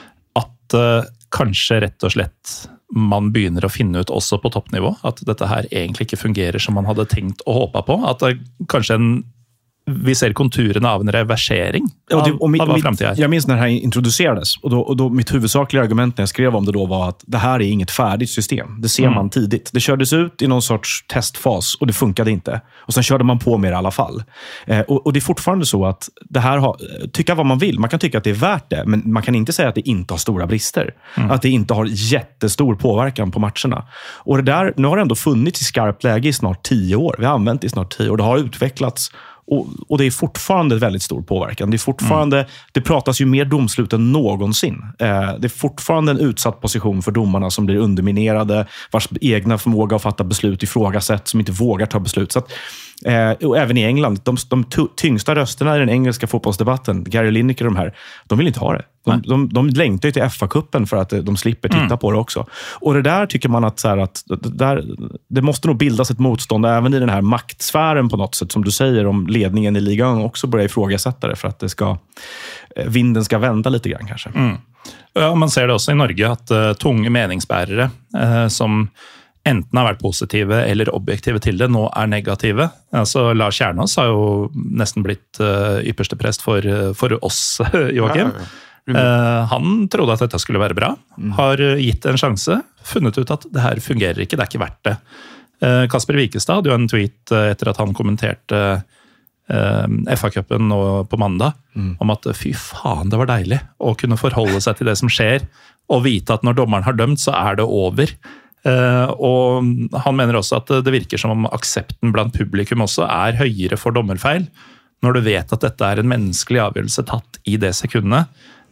at kanskje rett og slett man begynner å finne ut også på toppnivå, at dette her egentlig ikke fungerer som man hadde tenkt og håpet på, at det kanskje vi ser konturerna av en reversering av framtiden. Jag minns när det här introducerades och då mitt huvudsakliga argument när jag skrev om det då var att det här är inget färdigt system. Det ser man tidigt. Det kördes ut i någon sorts testfas och det funkade inte. Och sen körde man på med det i alla fall. Och det är fortfarande så att det här tycka vad man vill. Man kan tycka att det är värt det, men man kan inte säga att det inte har stora brister. Att det inte har jättestor påverkan på matcherna. Och det där, nu har det ändå funnits i skarpt läge i snart 10 år. Vi har använt det i snart 10 år. Det har utvecklats. Och det är fortfarande väldigt stor påverkan. Det är fortfarande, det pratas ju mer domslut än någonsin. Det är fortfarande en utsatt position för domarna som blir underminerade, vars egna förmåga att fatta beslut ifrågasätts, som inte vågar ta beslut. Så att, och även i England, de tyngsta rösterna i den engelska fotbollsdebatten, Gary Lineker och de här, de vill inte ha det. De längtar ju till FA-cupen för att de slipper titta på det också. Och det där tycker man att, så här, att det måste nog bildas ett motstånd även i den här maktsfären på något sätt, som du säger, om ledningen i ligan också börjar ifrågasätta det för att vinden ska vända lite grann kanske. Ja, man ser det också i Norge att tunga meningsbärare som enten har vært positive eller objektive til det, nå er negative. Altså, Lars Kjernås har jo nesten blitt ypperste prest for oss, Joachim. Han trodde at dette skulle være bra, har gitt en sjanse, funnet ut at det her fungerer ikke, det er ikke verdt det. Kasper Wikestad hadde jo en tweet etter at han kommenterte FA-cupen nå på mandag, om at fy faen, det var deilig å kunne forholde seg til det som skjer, og vite at når dommeren har dømt, så er det over. Og han mener også at det virker som om aksepten blant publikum også er høyere for dommerfeil, når du vet at dette er en menneskelig avgjørelse tatt i det sekundet.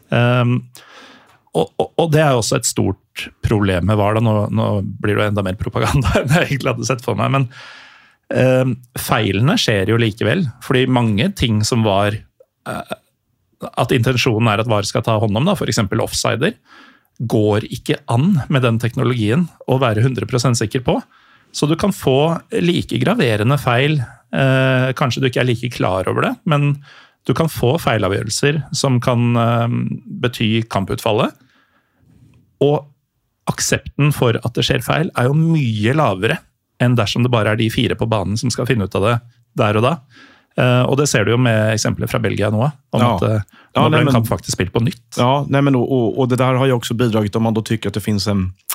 Og det er også et stort problem med VAR. Nå blir det enda mer propaganda enn jeg egentlig hadde sett for meg, men feilene skjer jo likevel, fordi mange ting som var at intensjonen er at VAR skal ta hånd om, da, for eksempel offsider, går ikke an med den teknologien å være 100% sikker på. Så du kan få like graverende feil, kanskje du ikke er like klar over det, men du kan få feilavgjørelser som kan bety kamputfallet. Og aksepten for at det skjer feil er jo mye lavere enn dersom det bare er de 4 på banen som skal finne ut av det der og da. Och det ser du ju med exempel från Belgien nu om att nå blir en kamp faktiskt spilt på nytt. Ja, nej men och det där har ju också bidragit, om man då tycker att det finns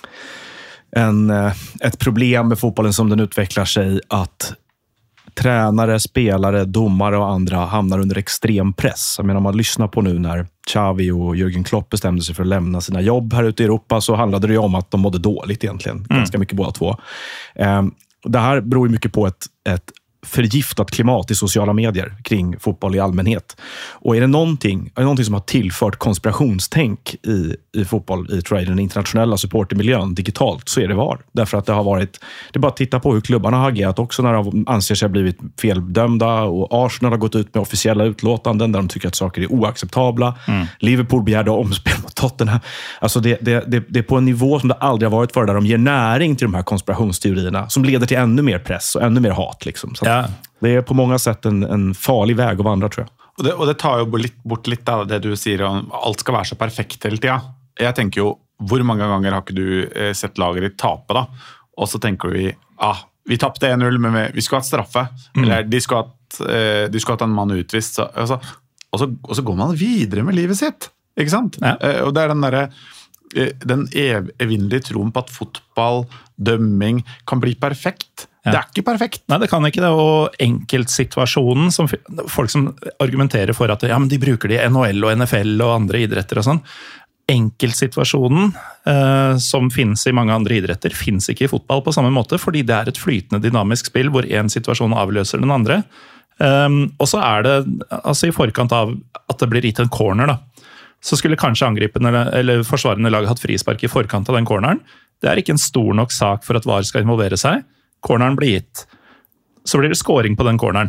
ett problem med fotbollen som den utvecklar sig, att tränare, spelare, domare och andra hamnar under extrem press. Jag menar, om man lyssnar på nu när Xavi och Jürgen Klopp bestämde sig för att lämna sina jobb här ute i Europa, så handlade det ju om att de mådde dåligt egentligen. Ganska mycket båda två. Det här beror ju mycket på ett förgiftat klimat i sociala medier kring fotboll i allmänhet. Och är det någonting som har tillfört konspirationstänk i fotboll, i den internationella supportermiljön digitalt, så är det VAR. Därför att det är bara att titta på hur klubbarna har agerat också när de anser sig ha blivit feldömda, och Arsenal har gått ut med officiella utlåtanden där de tycker att saker är oacceptabla. Liverpool begärde omspel mot Tottenham. Alltså det är på en nivå som det aldrig har varit för, där de ger näring till de här konspirationsteorierna som leder till ännu mer press och ännu mer hat liksom. Så det är på många sätt en farlig väg att vandra, tror jag. Och det tar ju bort lite av det du säger om allt ska vara så perfekt hela tiden. Jag tänker ju, hur många gånger har inte du sett laget ditt tape då? Och så tänker vi tappade 1-0, men vi ska ha ett straffe. Eller de ska ha en man utvist. Och så går man vidare med livet sitt. Ikke sant? Ja. Och det är den evinnelige troen på at fotball, dømming kan bli perfekt. Ja. Det er ikke perfekt. Nei, det kan ikke det, og enkeltsituasjonen, som folk som argumenterer for at men de bruker det i NHL og NFL og andre idretter og sånn, enkeltsituasjonen som finnes i mange andre idretter, finnes ikke i fotball på samme måte, fordi det er et flytende dynamisk spill hvor en situasjon avløser den andre. Og så er det, altså i forkant av at det blir gitt en corner da, så skulle kanskje angripende eller forsvarende lag hatt frispark i forkant av den corneren. Det er ikke en stor nok sak for at VAR skal involvere seg. Corneren blir gitt. Så blir det scoring på den corneren.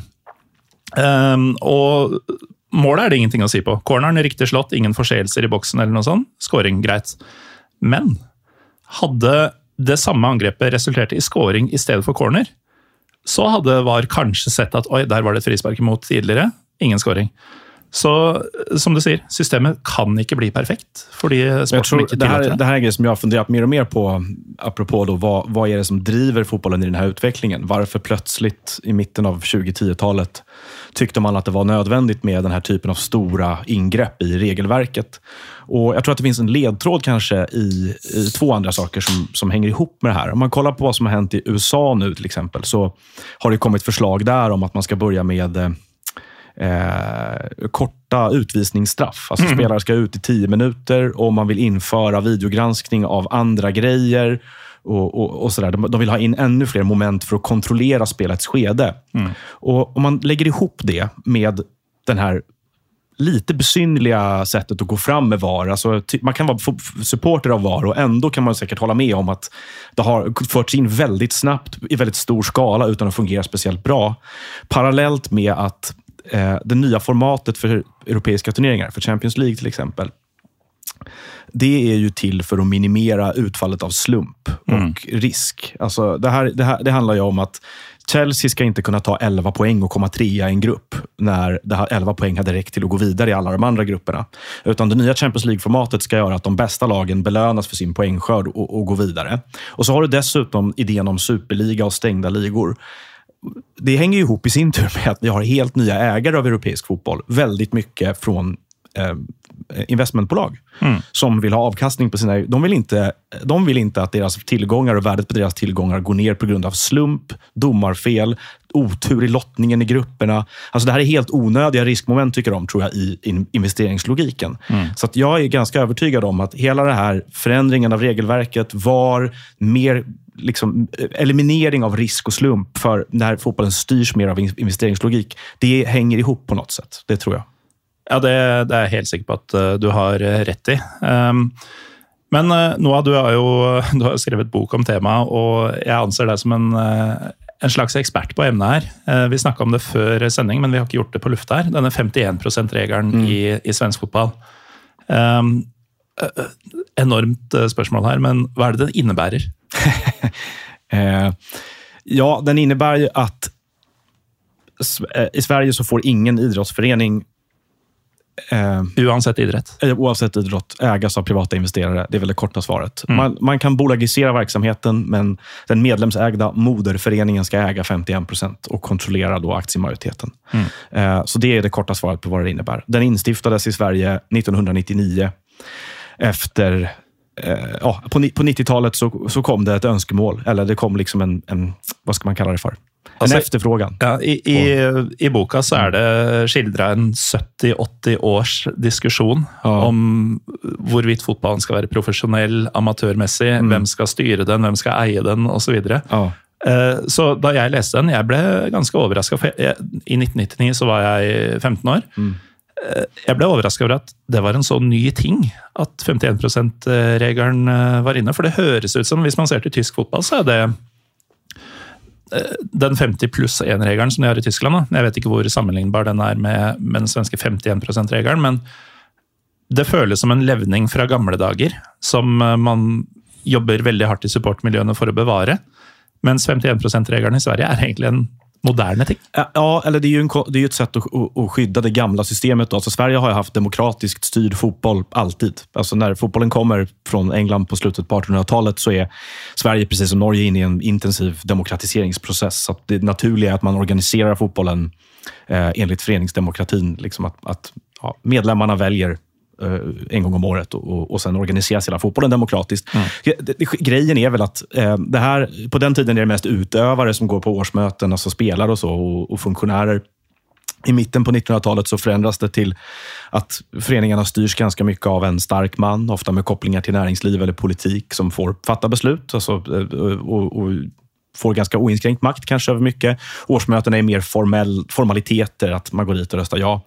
Og målet er det ingenting å si på. Corneren er riktig slått, ingen forseelser i boksen eller noe sånt. Scoring, greit. Men hadde det samme angrepet resultert i scoring i stedet for corner, så hadde VAR kanskje sett at oi, der var det et frispark imot tidligere. Ingen scoring. Så som du säger, systemet kan inte bli perfekt fordi sporten inte tillåter det. Det här är en grej som jag har funderat mer och mer på apropå då, vad är det som driver fotbollen i den här utvecklingen? Varför plötsligt i mitten av 2010-talet tyckte man att det var nödvändigt med den här typen av stora ingrepp i regelverket? Och jag tror att det finns en ledtråd kanske i två andra saker som hänger ihop med det här. Om man kollar på vad som har hänt i USA nu till exempel, så har det kommit förslag där om att man ska börja med korta utvisningsstraff. Alltså spelare ska ut i 10 minuter och man vill införa videogranskning av andra grejer och sådär. De vill ha in ännu fler moment för att kontrollera spelets skede. Och om man lägger ihop det med den här lite besynliga sättet att gå fram med VAR. Alltså, man kan vara supporter av VAR och ändå kan man säkert hålla med om att det har förts in väldigt snabbt i väldigt stor skala utan att fungera speciellt bra. Parallellt med att det nya formatet för europeiska turneringar, för Champions League till exempel, det är ju till för att minimera utfallet av slump och risk. Alltså det handlar ju om att Chelsea ska inte kunna ta 11 poäng och komma 3 i en grupp när det här 11 poäng hade räckt till att gå vidare i alla de andra grupperna. Utan det nya Champions League-formatet ska göra att de bästa lagen belönas för sin poängskörd och gå vidare. Och så har du dessutom idén om superliga och stängda ligor. Det hänger ju ihop i sin tur med att vi har helt nya ägare av europeisk fotboll. Väldigt mycket från investmentbolag som vill ha avkastning på sina... De vill inte att deras tillgångar och värdet på deras tillgångar går ner på grund av slump, domarfel, otur i lottningen i grupperna. Alltså det här är helt onödiga riskmoment tycker de, tror jag, i investeringslogiken. Så att jag är ganska övertygad om att hela det här förändringen av regelverket var mer liksom eliminering av risk och slump för när fotbollen styrs mer av investeringslogik. Det hänger ihop på något sätt, det tror jag. Ja, det er jeg helt sikker på at du har rett i. Men Noah, du har skrevet bok om temaet, og jeg anser deg som en slags ekspert på emnet her. Vi snakket om det før sending, men vi har ikke gjort det på lufta her. Denne 51%-regelen i svensk fotball. Enormt spørsmål her, men hva er det den innebærer? Ja, den innebär ju att i Sverige så får ingen idrottsförening Oavsett idrott ägas av privata investerare. Det är väl det korta svaret. Man kan bolagisera verksamheten, men den medlemsägda moderföreningen ska äga 51% och kontrollera då aktiemajoriteten. Så det är det korta svaret på vad det innebär. Den instiftades i Sverige 1999 efter på 90-talet så kom det ett önskemål, eller det kom liksom en vad ska man kalla det för? En efterfrågan. Ja, i boka så är det skildret en 70-80 års diskussion om hvorvidt fotballen ska vara professionell, amatörmässig, vem ska styra den, vem ska äga den och så vidare. Så da jeg läste den, jeg ble ganska överraskad för i 1999 så var jag 15 år. Jag blev överraskad över att det var en så ny ting att 51%-regeln var inne, för det høres ut som, hvis man ser till tysk fotboll så är det den 50+1-regelen som de har i Tyskland. Jag vet inte hur sammenlignbar den är med den svenska 51%-regelen, men det føles som en levning fra gamle dager som man jobber väldigt hårt i supportmiljøene for å bevare. Mens 51%-regelen i Sverige är egentligen en moderne ting. Ja, eller det är ju ett sätt att skydda det gamla systemet då. Alltså Sverige har ju haft demokratiskt styrd fotboll alltid. Alltså när fotbollen kommer från England på slutet på 1800-talet så är Sverige precis som Norge inne i en intensiv demokratiseringsprocess. Så att det naturliga är att man organiserar fotbollen enligt föreningsdemokratin. Liksom att medlemmarna väljer en gång om året och sen organiseras hela fotbollen demokratiskt. Grejen är väl att det här, på den tiden är det mest utövare som går på årsmöten, alltså spelare och så, och funktionärer. I mitten på 1900-talet så förändras det till att föreningarna styrs ganska mycket av en stark man, ofta med kopplingar till näringsliv eller politik, som får fatta beslut och får ganska oinskränkt makt kanske över mycket. Årsmötena är mer formaliteter, att man går dit och röstar ja.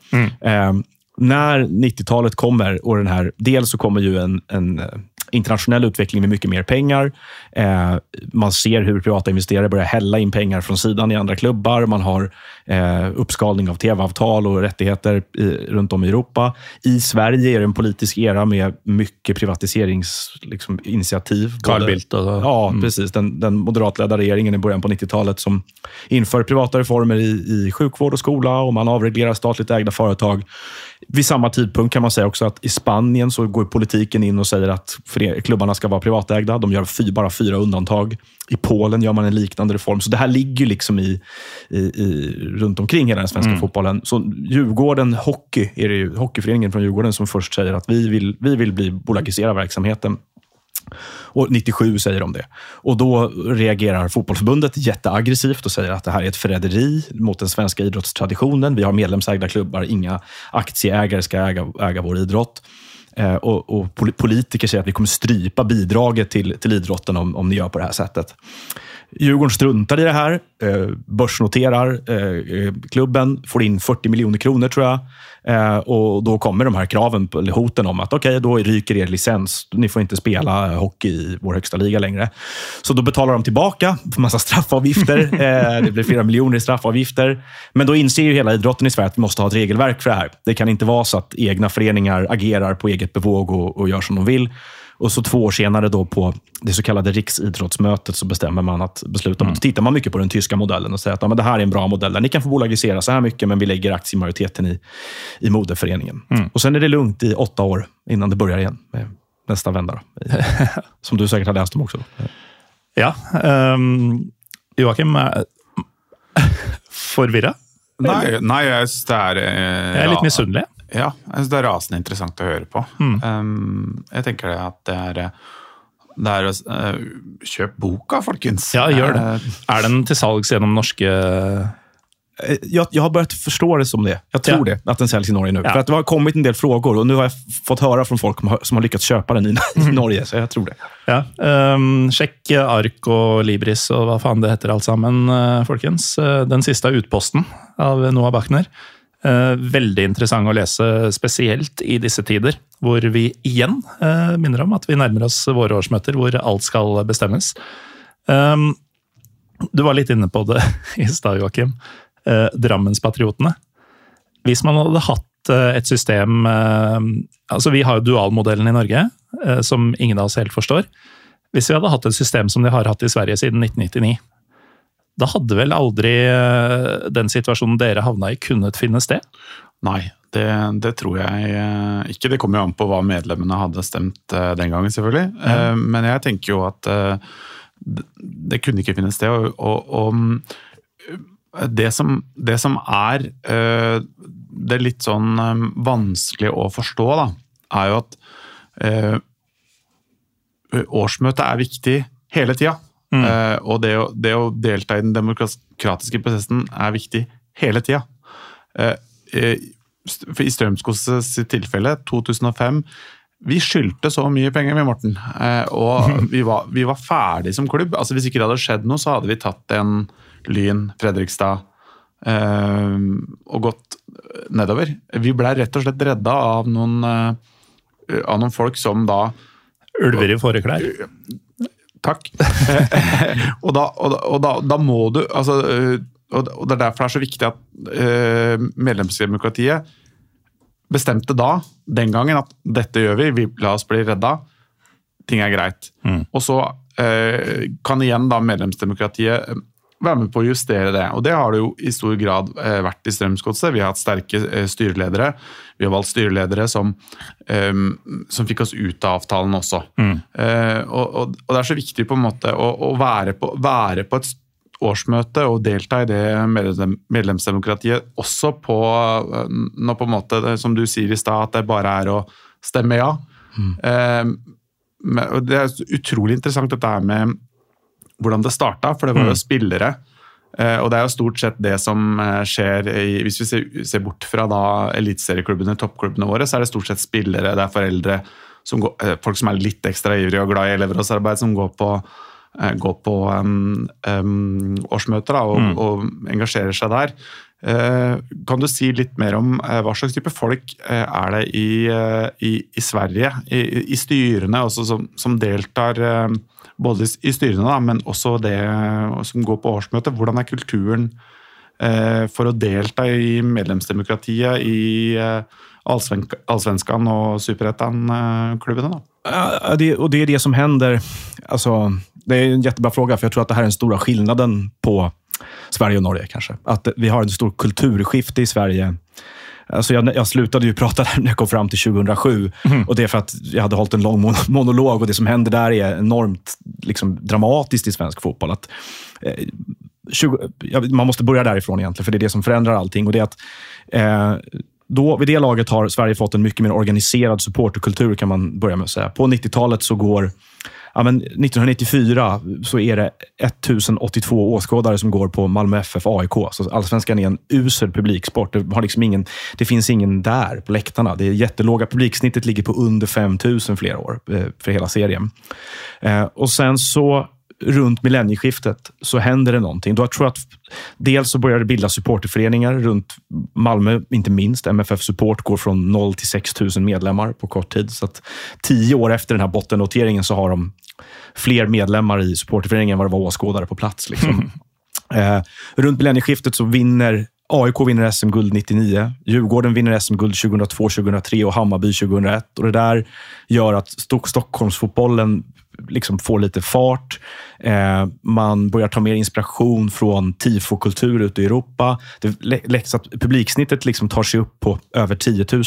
När 90-talet kommer och dels så kommer ju en internationell utveckling med mycket mer pengar. Man ser hur privata investerare börjar hälla in pengar från sidan i andra klubbar. Man har uppskalning av tv-avtal och rättigheter runt om i Europa. I Sverige är det en politisk era med mycket privatiseringsinitiativ. Carl Bildt. Ja, precis. Den moderatledda regeringen i början på 90-talet som inför privata reformer i sjukvård och skola, och man avreglerar statligt ägda företag. Vid samma tidpunkt kan man säga också att i Spanien så går politiken in och säger att klubbarna ska vara privatägda. De gör bara 4 undantag. I Polen gör man en liknande reform. Så det här ligger liksom runt omkring hela den svenska fotbollen. Så Djurgården Hockey är det ju hockeyföreningen från Djurgården som först säger att vi vill bolagisera verksamheten. Och 97 säger de det. Och då reagerar fotbollsförbundet jätteaggressivt och säger att det här är ett förräderi mot den svenska idrottstraditionen. Vi har medlemsägda klubbar, inga aktieägare ska äga vår idrott. Och politiker säger att vi kommer strypa bidraget till idrotten om ni gör på det här sättet. Djurgården struntar i det här, börsnoterar klubben, får in 40 miljoner kronor tror jag. Och då kommer de här kraven, eller hoten om att okej, då ryker er licens. Ni får inte spela hockey i vår högsta liga längre. Så då betalar de tillbaka för massa straffavgifter. Det blir flera miljoner i straffavgifter. Men då inser ju hela idrotten i Sverige att vi måste ha ett regelverk för det här. Det kan inte vara så att egna föreningar agerar på eget bevåg och gör som de vill. Och så 2 år senare då på det så kallade riksidrottsmötet så bestämmer man att besluta om. Så tittar man mycket på den tyska modellen och säger att men det här är en bra modell. Där ni kan få bolagisera så här mycket, men vi lägger aktiemajoriteten i moderföreningen. Och sen är det lugnt i 8 år innan det börjar igen med nästa vända. Som du säkert har läst om också. Ja, Joakim, forvirra? Nei, jeg synes det er... Jeg er litt misunnelig. Ja, jeg synes det er rasende interessant å høre på. Jeg tenker det at det er å kjøp boka, folkens. Ja, gjør det. Er den til salgs gjennom norske... Jag har börjat förstå det som det. Jag tror det, att den säljs i Norge nu. För att det har kommit en del frågor och nu har jag fått höra från folk som har lyckats köpa den i Norge, så jag tror det. Ja, sjekk Ark og Libris og hva faen det heter alt sammen, folkens. Den siste utposten av Noah Bachner. Veldig interessant å lese, spesielt i disse tider, hvor vi igjen minner om at vi nærmer oss våre årsmøter, hvor alt skal bestemmes. Du var litt inne på det i stad, Joakim. Drammenspatriotene. Hvis man hadde hatt et system, altså vi har jo dualmodellen i Norge, som ingen av oss helt forstår. Hvis vi hadde hatt et system som de har hatt i Sverige siden 1999, da hadde vel aldri den situasjonen dere havna i kunnet finne sted? Nei, det tror jeg ikke. Det kommer jo an på hva medlemmene hadde stemt den gangen, selvfølgelig. Men jeg tenker jo at det kunne ikke finne sted, og det som er det litt sånn vanskelig å forstå da, er jo at årsmøtet er viktig hele tiden. Og det å delta i den demokratiske prosessen er viktig hele tiden. For i Strømsgodset sitt tilfelle, 2005, vi skyldte så mye penger med Morten, og vi var ferdig som klubb. Altså hvis ikke det hadde skjedd noe, så hadde vi tatt en Lyn, Fredrikstad og gått nedover. Vi ble rett og slett redda av noen folk som da Ulver i forklær. Takk. og da må du, altså, og det er derfor det er så viktig at medlemsdemokratiet bestemte da, den gangen, at dette gjør vi la oss bli redda, ting er greit. Og så kan igjen da medlemsdemokratiet være med på å justere det, og det har det jo i stor grad vært i Strømsgodset. Vi har hatt sterke styreledere, vi har valgt styreledere som fikk oss ut av avtalen også. Og det er så viktig på en måte å være på et årsmøte og delta i det medlemsdemokratiet også på, når på en måte, som du sier i sted, at det bare er å stemme ja. Det er utrolig interessant dette her med hvordan det startet, for det var jo spillere Og det jo stort sett det som skjer hvis vi ser bort fra da eliteserieklubbene, toppklubbene våre, så det stort sett spillere, det foreldre, folk som litt ekstra ivrige og glad i elevrådsarbeid, som går på årsmøter da, og engasjerer seg der. Kan du si litt mer om hva slags type folk det i Sverige, i styrene også, som deltar både i styrene da, men også det som går på årsmøte? Hvordan kulturen for å delta i medlemsdemokratiet i Allsvenskan och Superettan-klubben då? Och det är det som händer. Alltså, det är en jättebra fråga, för jag tror att det här är den stora skillnaden på Sverige och Norge kanske. Att vi har en stor kulturskifte i Sverige. Alltså jag slutade ju prata där när jag kom fram till 2007. Och det är för att jag hade hållit en lång monolog, och det som händer där är enormt liksom, dramatiskt i svensk fotboll. Att, man måste börja därifrån egentligen, för det är det som förändrar allting. Och det är att då, vid det laget har Sverige fått en mycket mer organiserad supporterkultur, kan man börja med att säga. På 90-talet så går... Ja, men 1994 så är det 1082 åskådare som går på Malmö FF AIK. Så Allsvenskan är en usel publiksport. Det finns ingen där på läktarna. Det är jättelåga. Publiksnittet ligger på under 5000 flera år för hela serien. Och sen så runt millennieskiftet så händer det någonting. Då jag tror att dels så börjar det bilda supporterföreningar runt Malmö, inte minst. MFF Support går från 0 till 6000 medlemmar på kort tid. Så att 10 år efter den här bottennoteringen så har de fler medlemmar i supporterföreningen än vad det var åskådare på plats. Liksom. Runt millennieskiftet så AIK vinner SM-guld 99, Djurgården vinner SM-guld 2002-2003 och Hammarby 2001. Och det där gör att Stockholmsfotbollen liksom får lite fart. Man börjar ta mer inspiration från tifo-kultur ute i Europa. Det läggs att publiksnittet liksom tar sig upp på över 10 000.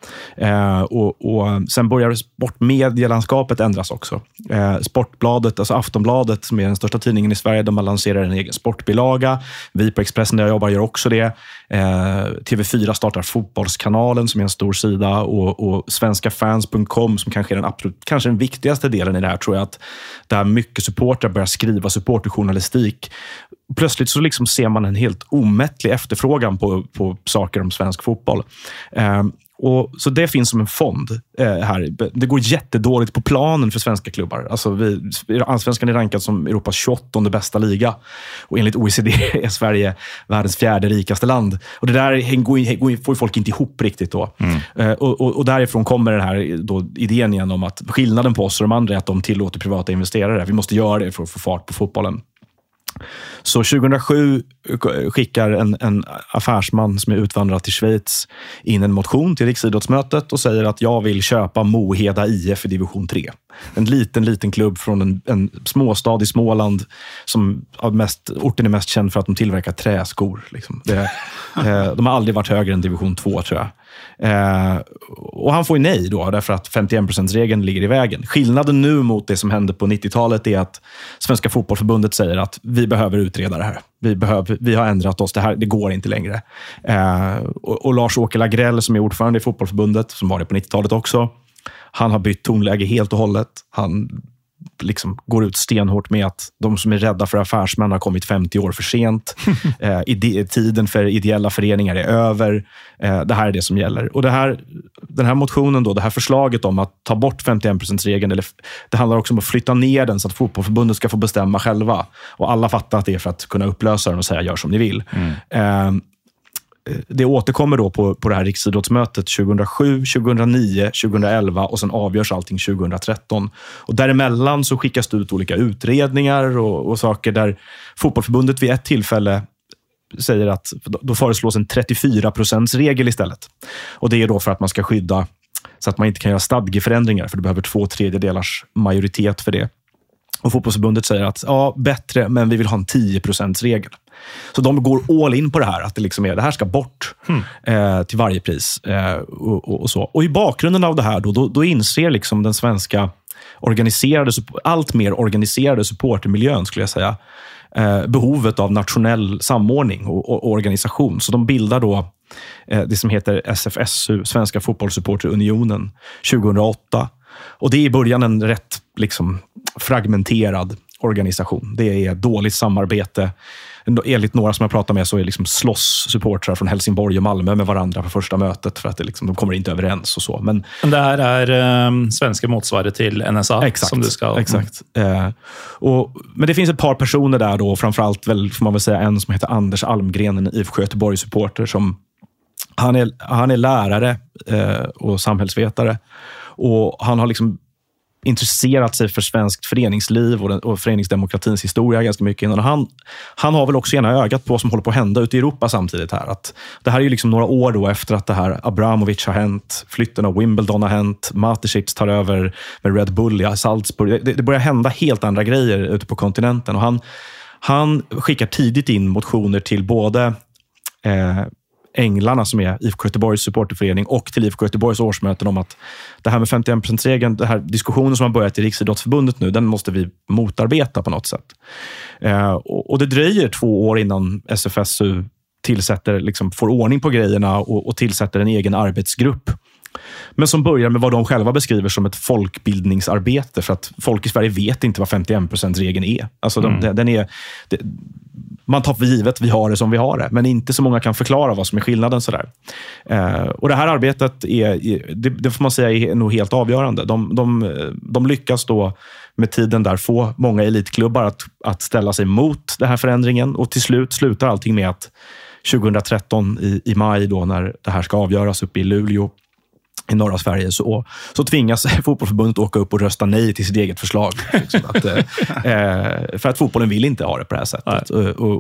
Och sen börjar sportmedielandskapet ändras också. Sportbladet, alltså Aftonbladet, som är den största tidningen i Sverige, de har lanserat en egen sportbilaga. Vi på Expressen där jag jobbar gör också det. TV4 startar Fotbollskanalen som är en stor sida, och svenskafans.com som kanske är kanske den viktigaste delen i det här, tror jag, att där mycket supportrar börjar skriva supporterjournalistik. Plötsligt så liksom ser man en helt omättlig efterfrågan på saker om svensk fotboll. Och så det finns som en fond här. Det går jättedåligt på planen för svenska klubbar. Alltså Allsvenskan är rankad som Europas 28:e bästa liga. Och enligt OECD är Sverige världens 4:e rikaste land. Och det där får folk inte ihop riktigt då. Och därifrån kommer den här då idén igen om att skillnaden på oss och de andra är att de tillåter privata investerare. Vi måste göra det för att få fart på fotbollen. Så 2007 skickar en affärsman som är utvandrad till Schweiz in en motion till Riksidrottsmötet och säger att jag vill köpa Moheda IF i division 3. En liten klubb från en småstad i Småland som orten är mest känd för att de tillverkar träskor. Liksom. De har aldrig varit högre än division 2, tror jag. Och han får ju nej då, därför att 51%-regeln ligger i vägen. Skillnaden nu mot det som hände på 90-talet är att Svenska fotbollförbundet säger att vi behöver utreda det här. Vi har ändrat oss, det går inte längre. Och Lars-Åke Lagrell, som är ordförande i fotbollförbundet, som var det på 90-talet också, han har bytt tonläge helt och hållet. Han liksom går ut stenhårt med att de som är rädda för affärsmän har kommit 50 år för sent. Tiden för ideella föreningar är över. Det här är det som gäller. Och den här motionen då, det här förslaget om att ta bort 51%-regeln, det handlar också om att flytta ner den så att fotbollförbundet ska få bestämma själva. Och alla fattar att det är för att kunna upplösa den och säga gör som ni vill. Det återkommer då på det här riksidrottsmötet 2007, 2009, 2011 och sen avgörs allting 2013. Och däremellan så skickas det ut olika utredningar och saker där fotbollförbundet vid ett tillfälle säger att då föreslås en 34%-regel istället. Och det är då för att man ska skydda så att man inte kan göra stadgeförändringar, för det behöver 2/3 majoritet för det. Och fotbollsförbundet säger att ja, bättre, men vi vill ha en 10%-regel. Så de går all in på det här, att det liksom det här ska bort till varje pris och så. Och i bakgrunden av det här då inser liksom den svenska allt mer organiserade supportermiljön, skulle jag säga, behovet av nationell samordning och organisation. Så de bildar då det som heter SFSU, Svenska fotbollssupporterunionen, 2008. Och det är i början en rätt liksom fragmenterad organisation. Det är dåligt samarbete. enligt några som jag pratar med så är liksom slåss-supportrar från Helsingborg och Malmö med varandra på första mötet för att de kommer inte överens och så. Men det här är svenska motsvaret till NSA. Exakt, som du ska... exakt. Men det finns ett par personer där då, framförallt får man väl säga en som heter Anders Almgren, en IFK Göteborg-supporter som han är lärare och samhällsvetare och han har liksom intresserat sig för svenskt föreningsliv och föreningsdemokratins historia ganska mycket innan. Han har väl också gärna ögat på vad som håller på att hända ute i Europa samtidigt här. Att det här är ju liksom några år då efter att det här Abramovic har hänt, flytten av Wimbledon har hänt, Mateschitz tar över med Red Bull i Salzburg. Det börjar hända helt andra grejer ute på kontinenten och han skickar tidigt in motioner till både Änglarna som är IFK Göteborgs supporterförening och till IFK Göteborgs årsmöten om att det här med 51%-regeln, den här diskussionen som har börjat i Riksidrottsförbundet nu, den måste vi motarbeta på något sätt. Och det dröjer 2 år innan SFSU tillsätter, liksom får ordning på grejerna och tillsätter en egen arbetsgrupp. Men som börjar med vad de själva beskriver som ett folkbildningsarbete för att folk i Sverige vet inte vad 51%-regeln är. Alltså den är... Man tar för givet, vi har det som vi har det. Men inte så många kan förklara vad som är skillnaden sådär. Och det här arbetet det får man säga är nog helt avgörande. De lyckas då med tiden där få många elitklubbar att ställa sig mot den här förändringen. Och till slut slutar allting med att 2013 i maj då när det här ska avgöras uppe i Luleå i norra Sverige så tvingas fotbollsförbundet åka upp och rösta nej till sitt eget förslag. Liksom, för att fotbollen vill inte ha det på det här sättet.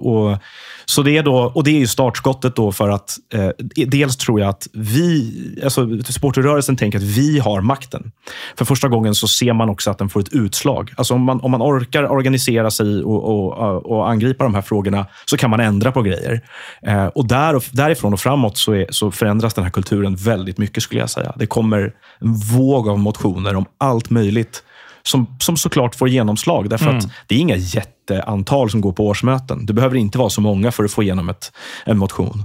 Så det är då, och det är ju startskottet då för att dels tror jag att supporterrörelsen tänker att vi har makten. För första gången så ser man också att den får ett utslag. Alltså om man orkar organisera sig och angripa de här frågorna så kan man ändra på grejer. Och därifrån och framåt så förändras den här kulturen väldigt mycket skulle jag säga. Det kommer en våg av motioner om allt möjligt som såklart får genomslag. Därför att det är inga jätteantal som går på årsmöten. Det behöver inte vara så många för att få igenom en motion.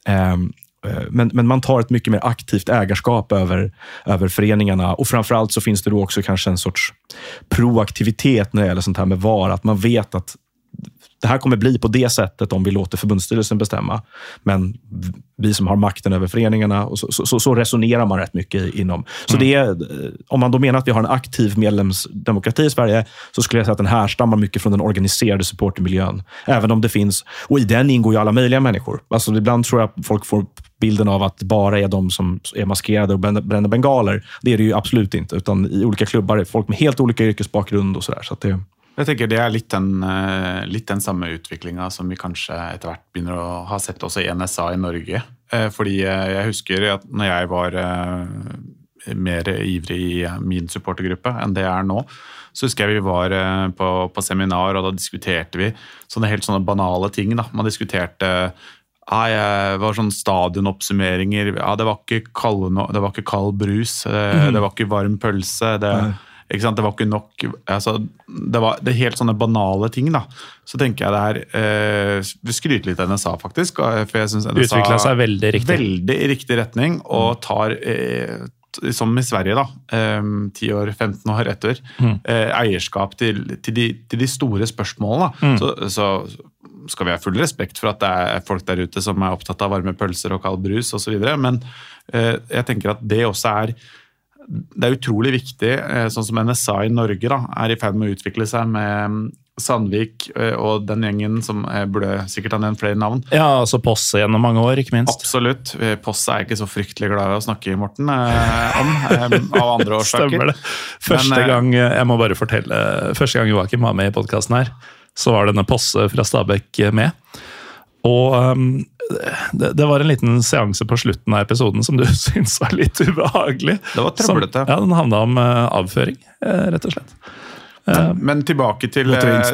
Men man tar ett mycket mer aktivt ägarskap över föreningarna. Och framförallt så finns det då också kanske en sorts proaktivitet när det gäller sånt här med VAR. Att man vet att det här kommer bli på det sättet om vi låter förbundsstyrelsen bestämma. Men vi som har makten över föreningarna, och så resonerar man rätt mycket inom. Så det är, om man då menar att vi har en aktiv medlemsdemokrati i Sverige så skulle jag säga att den här stammar mycket från den organiserade supportermiljön. Även om det finns, och i den ingår ju alla möjliga människor. Alltså ibland tror jag att folk får bilden av att bara är de som är maskerade och bränner bengaler. Det är det ju absolut inte, utan i olika klubbar är folk med helt olika yrkesbakgrund och sådär. Så att det... Jeg tenker det litt den samme utviklingen som vi kanskje etter hvert begynner å ha sett også i NSA i Norge. Fordi jeg husker at når jeg var mer ivrig i min supportergruppe enn det jeg nå, så husker jeg vi var på seminar, og da diskuterte vi sånne helt sånne banale ting. Da. Man diskuterte det var sånn stadionoppsummeringer. Det var ikke kald brus, det var ikke varm pølse, ikke sant? Det var ikke nok, altså, det er helt sånne banale ting da. Så tenker jeg det vi skryter litt av NSA faktisk, for jeg synes NSA utviklet seg veldig riktig retning, og tar, som i Sverige da, 10 år, 15 år etter, eierskap til de store spørsmålene da. Så skal vi ha full respekt for at det folk der ute som opptatt av varme pølser og kald brus og så videre, men jeg tenker at det også det utrolig viktig, sånn som NSA i Norge da, i ferd med å utvikle seg med Sandvik og den gjengen som burde sikkert ha nevnt flere navn. Ja, altså Posse gjennom mange år, ikke minst. Absolutt. Posse ikke så fryktelig glad i å snakke i Morten av andre årsaker. Stemmer det. Første gang, jeg må bare fortelle, første gang Joakim var med i podcasten her, så var denne Posse fra Stabæk med. Og det var en liten seanse på slutten av episoden som du synes var litt ubehagelig. Det var trøblete. Ja, den handlet om avføring, rett og slett. Men tilbake til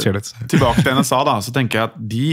NSA da, så tenker jeg at de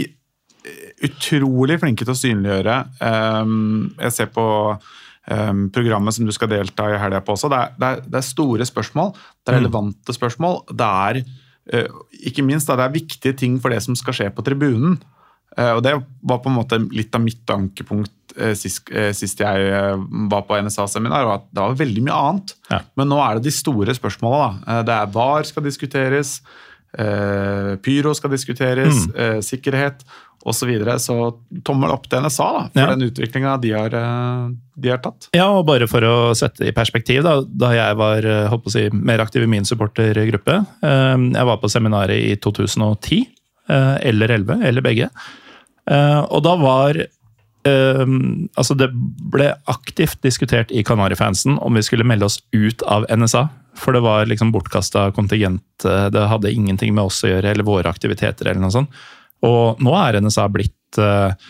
utrolig flinke til å synliggjøre. Jeg ser på programmet som du skal delta i helgen på også. Det store spørsmål, det relevante spørsmål. Det ikke minst, det viktige ting for det som skal skje på tribunen. Og det var på en måte litt av mitt ankepunkt sist jeg var på NSA-seminar, og at det var veldig mye annet. Ja. Men nå det de store spørsmålene. Det VAR skal diskuteres, pyro skal diskuteres, sikkerhet, og så videre, så tommel opp til NSA da, for den utviklingen de har tatt. Ja, og bare for å sette det i perspektiv, da jeg var holdt på å si, mer aktiv i min supportergruppe, jeg var på seminaret i 2010, eller 11, eller begge, og da var altså det ble aktivt diskutert i Kanari-fansen om vi skulle melde oss ut av NSA, for det var liksom bortkastet kontingent, det hadde ingenting med oss å gjøre, eller våre aktiviteter eller noe sånt. Og nå er NSA blitt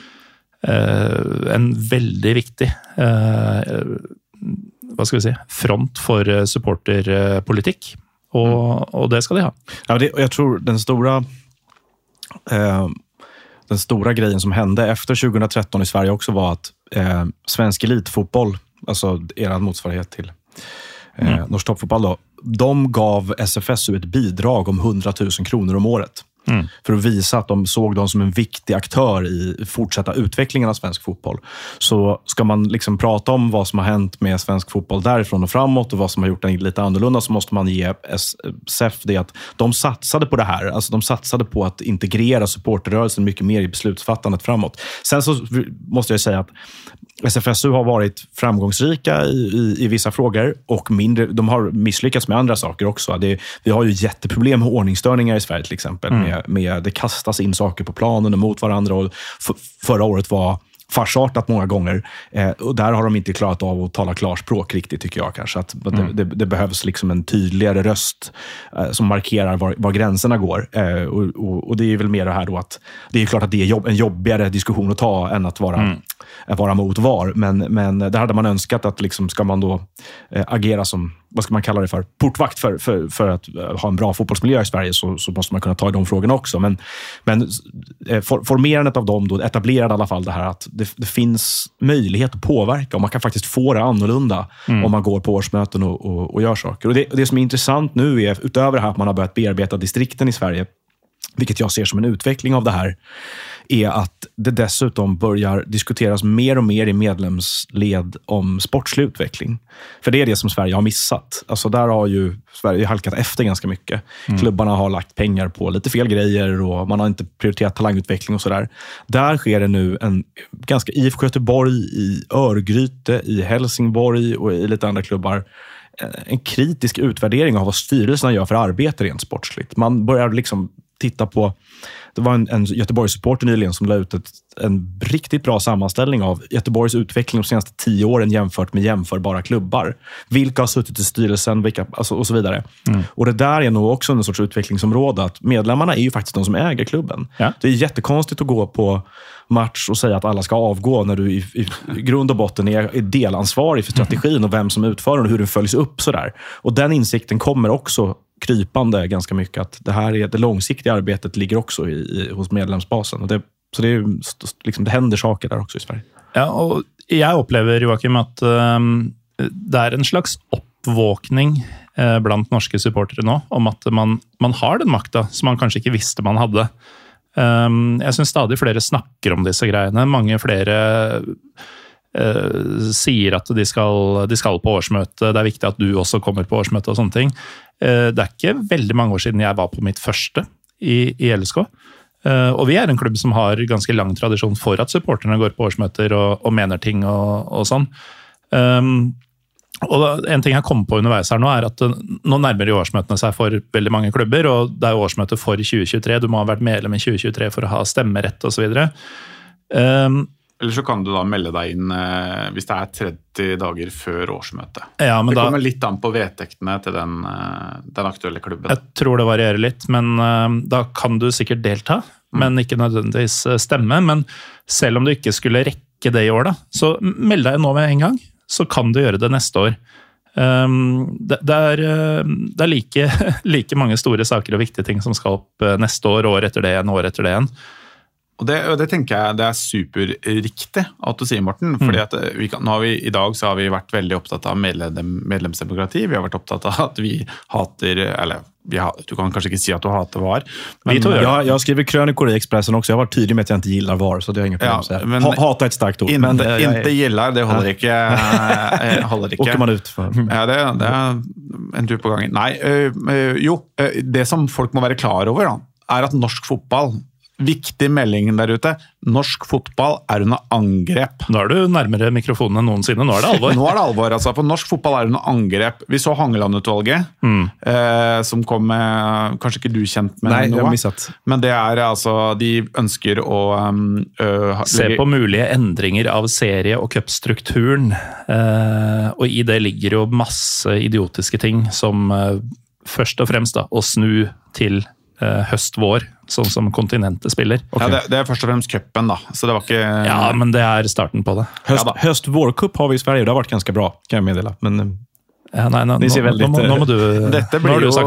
en veldig viktig hva skal vi si, front for supporterpolitikk, og det skal de ha. Ja, jeg tror den stora grejen som hände efter 2013 i Sverige också var att svensk elitfotboll, alltså er motsvarighet till norsk toppfotboll då, de gav SFSU ett bidrag om 100 000 kronor om året. För att visa att de såg dem som en viktig aktör i fortsätta utvecklingen av svensk fotboll. Så ska man liksom prata om vad som har hänt med svensk fotboll därifrån och framåt och vad som har gjort den lite annorlunda, så måste man ge SF det att de satsade på det här. Alltså de satsade på att integrera supporterrörelsen mycket mer i beslutsfattandet framåt. Sen så måste jag säga att SFSU har varit framgångsrika i vissa frågor och mindre, de har misslyckats med andra saker också. Vi har ju jätteproblem med ordningsstörningar i Sverige till exempel. Med det kastas in saker på planen och mot varandra, och förra året var farsartat många gånger, och där har de inte klarat av att tala klarspråk riktigt, tycker jag kanske. Att det behövs liksom en tydligare röst som markerar var gränserna går, och det är väl mer det här då att det är klart att det är en jobbigare diskussion att ta än att vara mot VAR, men där hade man önskat att liksom, ska man då agera som, vad ska man kalla det för, portvakt för att ha en bra fotbollsmiljö i Sverige, så måste man kunna ta i de frågorna också, men formerandet av dem då etablerade i alla fall det här att det finns möjlighet att påverka, och man kan faktiskt få det annorlunda om man går på årsmöten och gör saker. Och det som är intressant nu är, utöver det här att man har börjat bearbeta distrikten i Sverige, vilket jag ser som en utveckling av det här, är att det dessutom börjar diskuteras mer och mer i medlemsled om sportslig utveckling. För det är det som Sverige har missat. Alltså där har ju Sverige halkat efter ganska mycket. Klubbarna har lagt pengar på lite fel grejer och man har inte prioriterat talangutveckling och sådär. Där sker det nu en ganska IFK Göteborg, i Örgryte, i Helsingborg och i lite andra klubbar, en kritisk utvärdering av vad styrelserna gör för arbete rent sportsligt. Man börjar liksom titta på, det var en Göteborgs-supporter nyligen som la ut en riktigt bra sammanställning av Göteborgs utveckling de senaste 10 åren jämfört med jämförbara klubbar. Vilka har suttit i styrelsen, vilka, alltså, och så vidare. Och det där är nog också en sorts utvecklingsområde, att medlemmarna är ju faktiskt de som äger klubben. Ja. Det är jättekonstigt att gå på match och säga att alla ska avgå när du i grund och botten är delansvarig för strategin och vem som utför den och hur det följs upp sådär. Och den insikten kommer också krypande ganska mycket, att det här är det långsiktiga arbetet ligger också hos medlemsbasen, och så det är liksom, det händer saker där också i Sverige. Ja, och jag upplever, Joakim, att det är en slags uppvåkning bland norska supportare nu om att man har den makten som man kanske inte visste man hade. Jag syns stadig flere snakker om disse greiene. Mange flere sier at de skal på årsmøte. Det er viktig at du også kommer på årsmøte og sånne ting. Det er ikke veldig mange år siden jeg var på mitt første i LSK. Og vi er en klubb som har ganske lang tradisjon for at supporterne går på årsmøter og mener ting og sånn. Og en ting jeg kommer på underveis her nå er at nå nærmer jo årsmøtene seg for veldig mange klubber, og det er jo årsmøte for 2023. Du må ha vært medlem i 2023 for å ha stemmerett og så videre. Eller så kan du da melde deg inn hvis det er 30 dager før årsmøtet. Ja, men det kommer litt an på vedtektene til den aktuelle klubben. Jeg tror det varierer litt, men da kan du sikkert delta, men ikke nødvendigvis stemme. Men selv om du ikke skulle rekke det i år, da, så meld deg nå med en gang, så kan du gjøre det neste år. Det er like mange store saker og viktige ting som skal opp neste år, år etter det igjen, år etter det igjen. Og det tenker jeg det er superriktig at du sier, Morten, fordi at i dag så har vi vært veldig opptatt av medlemsdemokrati, vi har vært opptatt av at vi hater, eller du kan kanske inte säga att du hatar VAR. Men jag skriver krönikor i Expressen också. Jag har varit tydlig med att jag inte gillar VAR, så det har inget problem att säga. Men hata ett starkt ord. Inte gillar, det håller inte. Åker man ut för. Ja, det är en tur på gången. Nej, det som folk må være klar over da, er at norsk fotball viktig melding der ute. Norsk fotball under angrep. Nå du nærmere mikrofonen enn noensinne. Nå det alvor. Nå det alvor, altså. For norsk fotball under angrep. Vi så Hangeland-utvalget, som kom med, kanskje ikke du kjent med Nei, noe. jeg har misset. Men det altså, de ønsker å... Se på mulige endringer av serie- og cupstrukturen. Og i det ligger jo masse idiotiske ting, som først og fremst da, å snu til høst-vår, sånn som kontinentet spiller. Okay. Ja, det først og fremst cupen da, så det var ikke... Ja, men det starten på det. Høst-vår-cup har vi i Sverige, det har vært ganske bra, kan jeg meddele. Men ja, nei, nå må du... Dette blir jo...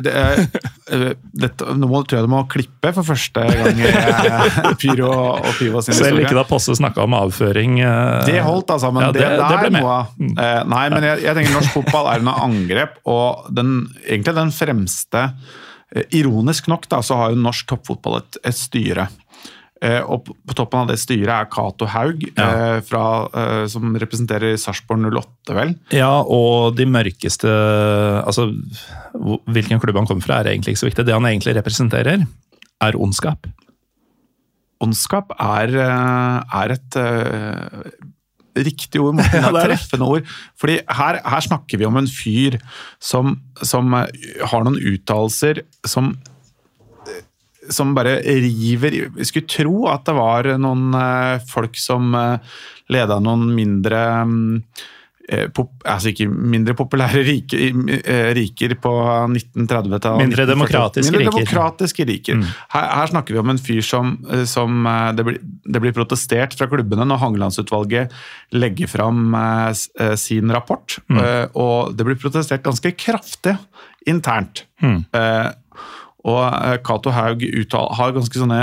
Nå tror jeg du må klippe for første gang Pyro og Pivo sin historie. Selv ikke da Posse snakket om avføring. Det holdt altså, men ja, det ble med. Nei, men jeg tenker norsk fotball under angrep, og egentlig den fremste... Ironisk nok da, så har jo norsk toppfotball et styre. Og på toppen av det styret Cato Haug, som representerer Sarpsborg 08, vel? Ja, og de mørkeste... Altså, hvilken klubb han kommer fra egentlig ikke så viktig. Det han egentlig representerer ondskap. Ondskap et... riktig ord, Morten, treffende ord. Fordi her snakker vi om en fyr som har noen uttalelser som bare river. Vi skulle tro at det var noen folk som ledet noen mindre altså ikke mindre populære riker på 1930-tallet. Mindre demokratiske riker. Her snakker vi om en fyr som det blir protestert fra klubbene når Hangelandsutvalget legger fram sin rapport, og det blir protestert ganske kraftig internt. Og Cato Haug har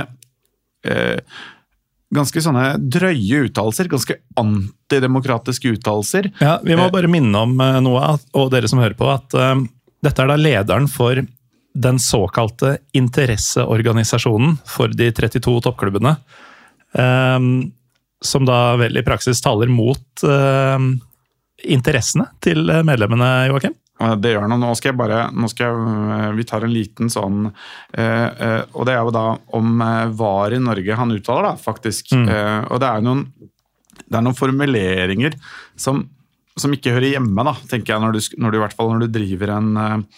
ganske sånne drøye uttalelser, ganske antidemokratiske uttalelser. Ja, vi må bare minne om noe, og dere som hører på, at dette da lederen for den såkalte interesseorganisasjonen for de 32 toppklubbene, som da vel i praksis taler mot interessene til medlemmene, Joakim? Det gjør noe. Vi tar en liten sånn, og det jo da om VAR i Norge han uttaler da, faktisk. Og det noen formuleringer som ikke hører hjemme da, tenker jeg, i hvert fall når du driver en...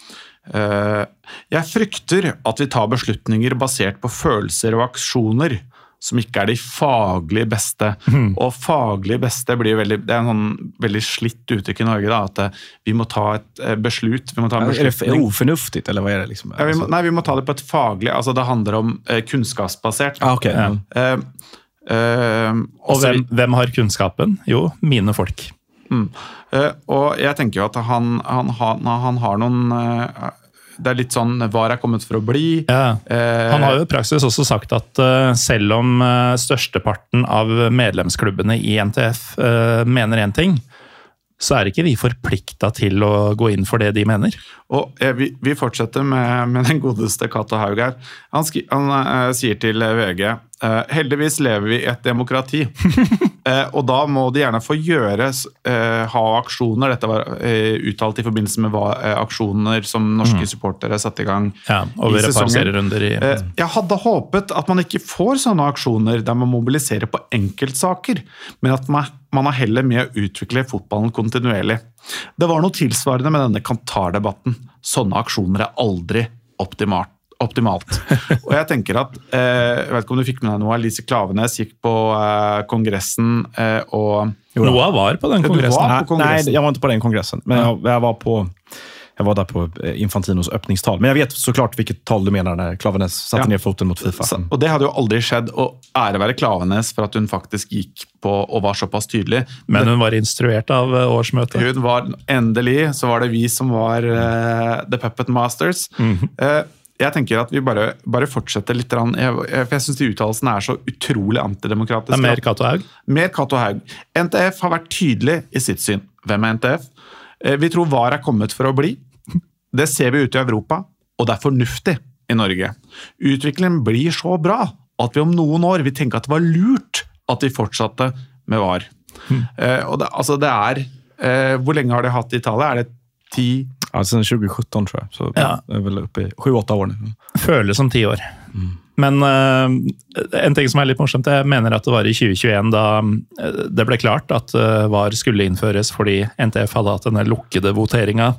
Jeg frykter at vi tar beslutninger basert på følelser og aksjoner, som ikke de faglig beste. Og faglig beste blir det en sånn veldig slitt uttrykk i Norge, da, at vi må ta et beslut. Vi må ta en beslutning. Det oförnuftigt, eller hva det liksom? Nei, vi må ta det på et faglig, altså det handler om kunnskapsbasert. Okay. Og hvem har kunnskapen? Jo, mine folk. Og jeg tenker jo at han har noen... Det litt sånn, VAR kommet for å bli. Ja. Han har jo i praksis også sagt at selv om størsteparten av medlemsklubbene i NTF mener en ting, så ikke vi forpliktet til å gå inn for det de mener. Og vi fortsetter med den godeste Cato Haug her. Han sier til VG, heldigvis lever vi i et demokrati, og da må de gjerne få ha aksjoner. Dette var uttalt i forbindelse med aksjoner som norske supportere satte i gang over et par serierunder. Jeg hadde håpet at man ikke får sånne aksjoner der man mobiliserer på enkeltsaker, men at man har heller med å utvikle fotballen kontinuerlig. Det var noe tilsvarende med denne Kantar-debatten. Sånne aksjoner aldri optimalt. Og jeg tenker at, jeg vet ikke om du fikk med deg noe, Lise Klaveness gikk på kongressen, og... Noah var på den kongressen. Nei, jeg var ikke på den kongressen, men jeg var der på Infantinos öppningstal. Men jeg vet såklart hvilket tal du mener når Klaveness satte ned foten mot FIFA. Og det hadde jo aldri skjedd, og ære være Klaveness for at hun faktisk gikk på og var såpass tydelig. Men hun var instruert av årsmøtet. Hun var, endelig, så var det vi som var The Puppet Masters. Jeg tenker at vi bare fortsetter litt, for jeg synes de uttalelsene så utrolig antidemokratiske. Det mer Cato Haug? Mer Cato Haug. NTF har vært tydelig i sitt syn. Hvem NTF? Vi tror VAR kommet for å bli. Det ser vi ute i Europa, og det fornuftig i Norge. Utviklingen blir så bra at vi om noen år vil tenke at det var lurt at vi fortsatte med VAR. Og hvor lenge har de hatt i Italia? Det 10? Ja, sen 2017 tror jag. Så det är väl uppe i 7-8 år nu. Føles som 10 år. Men en ting som er litt morsomt, jeg mener at det var i 2021 da det ble klart at VAR skulle innføres fordi NTF hadde hatt denne lukkede voteringen.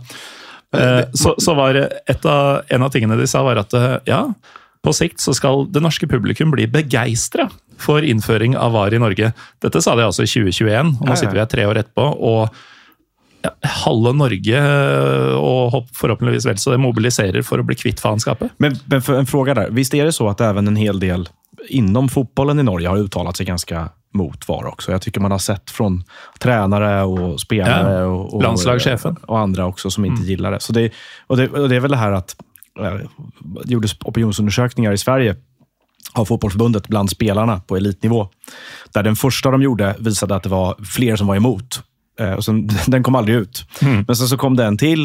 Så var en av tingene de sa var at på sikt så skal det norske publikum bli begeistret for innføring av VAR i Norge. Dette sa de altså i 2021, og nå sitter vi her 3 år etterpå, og halve Norge och förhoppningsvis väl så det mobiliserar för att bli kvitt fanskapet. Men för en fråga där, visst är det så att även en hel del inom fotbollen i Norge har uttalat sig ganska mot VAR också. Jag tycker man har sett från tränare och spelare och landslagschefen och andra också som inte gillar det. Så det är väl det här att det gjordes opinionsundersökningar i Sverige av fotbollsförbundet bland spelarna på elitnivå. Där den första de gjorde visade att det var fler som var emot. Och sen, den kom aldrig ut. Men sen så kom det en till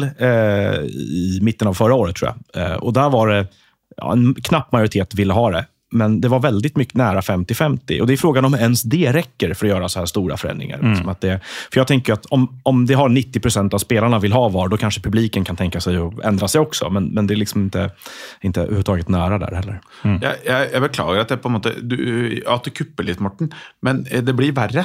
i mitten av förra året tror jag. Och där var det en knapp majoritet ville ha det. Men det var väldigt mycket nära 50-50. Och det är frågan om ens det räcker för att göra så här stora förändringar. Som att för jag tänker att om det har 90% av spelarna vill ha VAR, då kanske publiken kan tänka sig att ändra sig också. Men det är liksom inte överhuvudtaget nära där heller. Jeg beklager at jeg på en måte at du kupper litt, Morten, men det blir verre.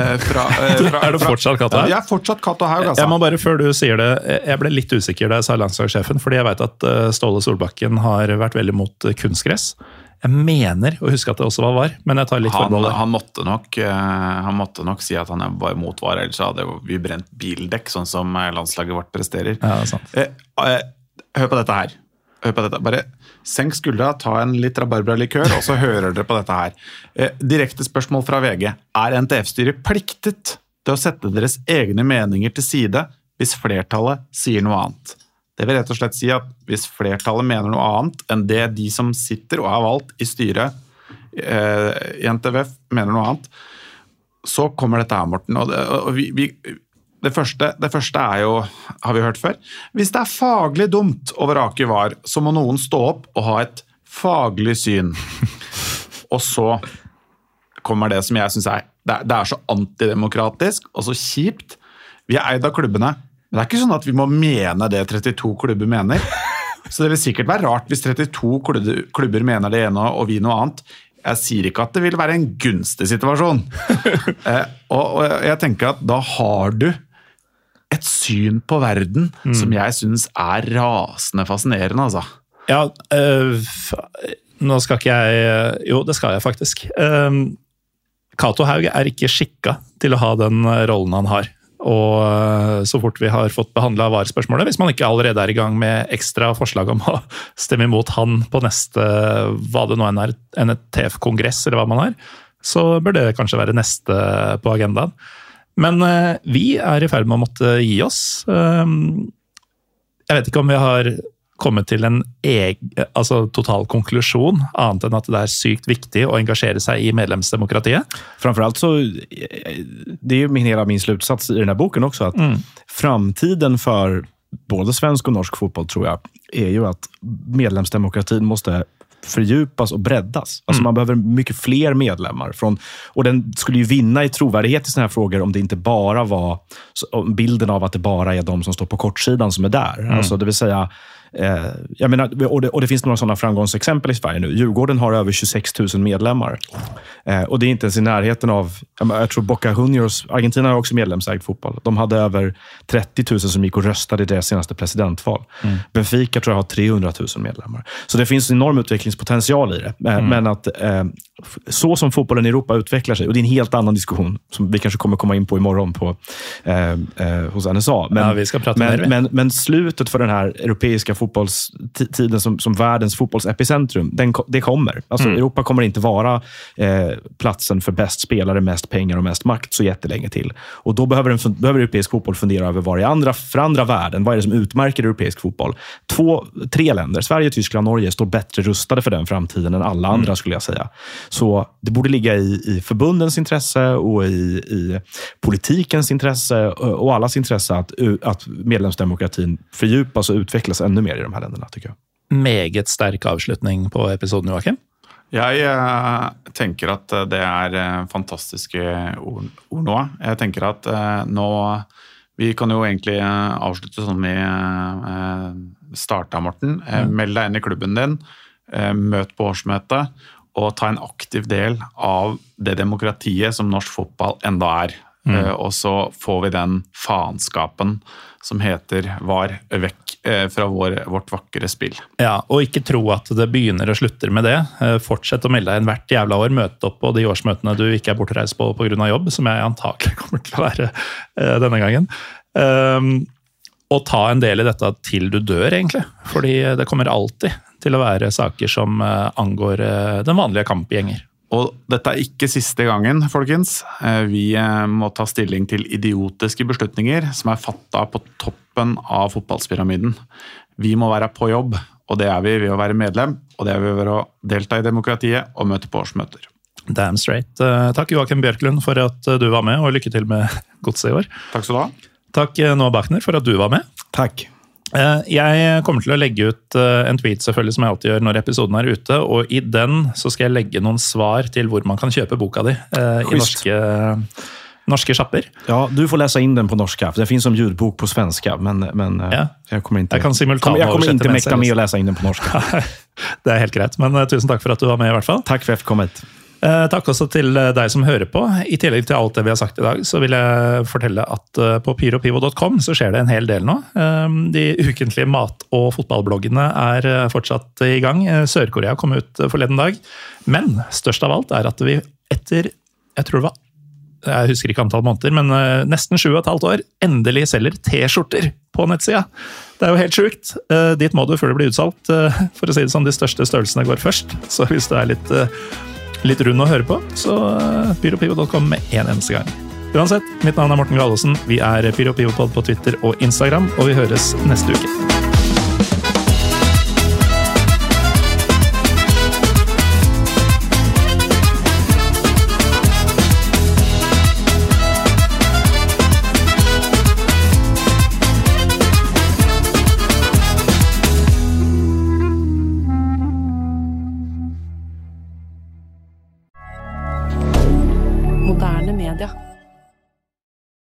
Er det fortsatt Cato Haug? Ja, fortsatt Cato Haug, altså. Jeg må bare, før du sier det, jeg ble litt usikker da jeg sa landslagssjefen, fordi jeg vet at Ståle Solbakken har vært veldig mot kunstgress. Jeg mener å huske at det også var VAR, men jeg tar litt forbehold. Han måtte nok si at han var imot VAR, ellers hadde vi brent bildekk, sånn som landslaget vårt presterer. Ja, det er sant. Hør på dette her. Bare senk skuldra, ta en litt rabarbralikør, og så hører dere på dette her. Direkte spørsmål fra VG. Er NTF-styret pliktet til å sette deres egne meninger til side hvis flertallet sier noe annet? Det vil rett og slett si at hvis flertallet mener noe annet enn det de som sitter og er valgt i styret i NTF mener noe annet, så kommer dette her, Morten. Det første er jo, har vi hørt før, hvis det er faglig dumt å vrake VAR, så må noen stå opp og ha et faglig syn. Og så kommer det som jeg synes det er så antidemokratisk og så kjipt. Vi er eid av klubbene. Men det er ikke sånn at vi må mene det 32 klubber mener. Så det vil sikkert være rart hvis 32 klubber mener det ene og vi noe annet. Jeg sier ikke at det vil være en gunstig situasjon. Og jeg tenker at da har du et syn på verden som jeg synes er rasende fascinerende, altså. Ja, nå skal ikke jeg... Jo, det skal jeg faktisk. Cato Haug er ikke skikket til å ha den rollen han har. Og så fort vi har fått behandlet VAR-spørsmålet, hvis man ikke allerede er i gang med ekstra forslag om å stemme imot han på neste, hva det nå er, en TF-kongress eller hva man har, så bør det kanskje være neste på agendaen. Men vi er i ferd med å måtte gi oss. Jeg vet ikke om vi har kommet til en total konklusjon, annet enn at det er sykt viktig å engasjere sig i medlemsdemokratiet. Framförallt så, det är ju hela min slutsats i den här boken också, att framtiden för både svensk och norsk fotboll tror jag är ju att medlemsdemokratin måste fördjupas och breddas. Alltså man behöver mycket fler medlemmar och den skulle ju vinna i trovärdighet i såna här frågor om det inte bara var bilden av att det bara är de som står på kortsidan som är där. Alltså det vill säga jag menar, och det finns några sådana framgångsexempel i Sverige nu. Djurgården har över 26 000 medlemmar. Och det är inte ens i närheten av, jag tror Boca Juniors, Argentina har också medlemsägd fotboll. De hade över 30 000 som gick och röstade i deras senaste presidentval. Benfica tror jag har 300 000 medlemmar. Så det finns en enorm utvecklingspotential i det. Men att så som fotbollen i Europa utvecklar sig, och det är en helt annan diskussion som vi kanske kommer komma in på imorgon på, hos NSA. Men, vi ska prata mer. Men slutet för den här europeiska fotbollstiden som världens fotbollsepicentrum, det kommer. Alltså Europa kommer inte vara platsen för bäst spelare, mest pengar och mest makt så jättelänge till. Och då behöver europeisk fotboll fundera över vad är för andra världen, vad är det som utmärker europeisk fotboll? 3 länder, Sverige, Tyskland, Norge, står bättre rustade för den framtiden än alla andra skulle jag säga. Så det borde ligga i förbundens intresse och i politikens intresse och allas intresse att medlemsdemokratin fördjupas och utvecklas ännu mer i de här länderna, tycker jag. Meget sterk avslutning på episoden, Joakim. Jeg tenker at det er fantastiske ord nå. Jeg tenker at nå Vi kan jo egentlig avslutte sånn vi startet, Morten. Meld deg inn i klubben din, møt på årsmøtet, og ta en aktiv del av det demokratiet som norsk fotball enda og så får vi den faenskapen som heter var vekk fra vårt vakre spill. Ja, og ikke tro at det begynner og slutter med det. Fortsett å melde deg inn hvert jævla år, møte opp på de årsmøtene du ikke bortreist på grunn av jobb, som jeg antakelig kommer til å være denne gangen. Og ta en del i dette til du dør, egentlig. Fordi det kommer alltid til å være saker som angår den vanlige kampgjenger. Og dette ikke siste gangen, folkens. Vi må ta stilling til idiotiske beslutninger som fattet på toppen av fotballpyramiden. Vi må være på jobb, og det vi ved å være medlem, og det vi ved å delta i demokratiet og møte på årsmøter. Damn straight. Takk Joakim Bjørklund for at du var med, og lykke til med godset i år. Takk skal du ha. Takk Noah Bachner for at du var med. Takk. Jeg kommer til å legge ut en tweet selvfølgelig som jeg alltid gjør når episoden ute, og i den så skal jeg legge noen svar til hvor man kan kjøpe boka di i norske shopper. Ja, du får läsa in den på norska. Det finns som ljudbok på svenska, men ja. jag kommer inte mäkta med å läsa in den på norska. Det helt greit, men tusen takk for at du var med i hvert fall. Takk for at jeg fikk komme hit. Takk også til deg som hører på. I tillegg til alt det vi har sagt i dag, så vil jeg fortelle at på pyropivo.com så skjer det en hel del nå. De ukentlige mat- og fotballbloggene fortsatt i gang. Sør-Korea kom ut forleden dag. Men størst av alt at vi etter, jeg husker ikke antall måneder, men nesten 7,5 år, endelig selger T-skjorter på nettsida. Det jo helt sjukt. Dit må du før det blir utsalgt. For å si det sånn, de største størrelsene går først. Så hvis du litt rund å høre på, så pyropivo.com med en eneste gang. Uansett, mitt navn Morten Gallosen. Vi PyroPivopod på Twitter og Instagram, og vi høres neste uke. Moderne media.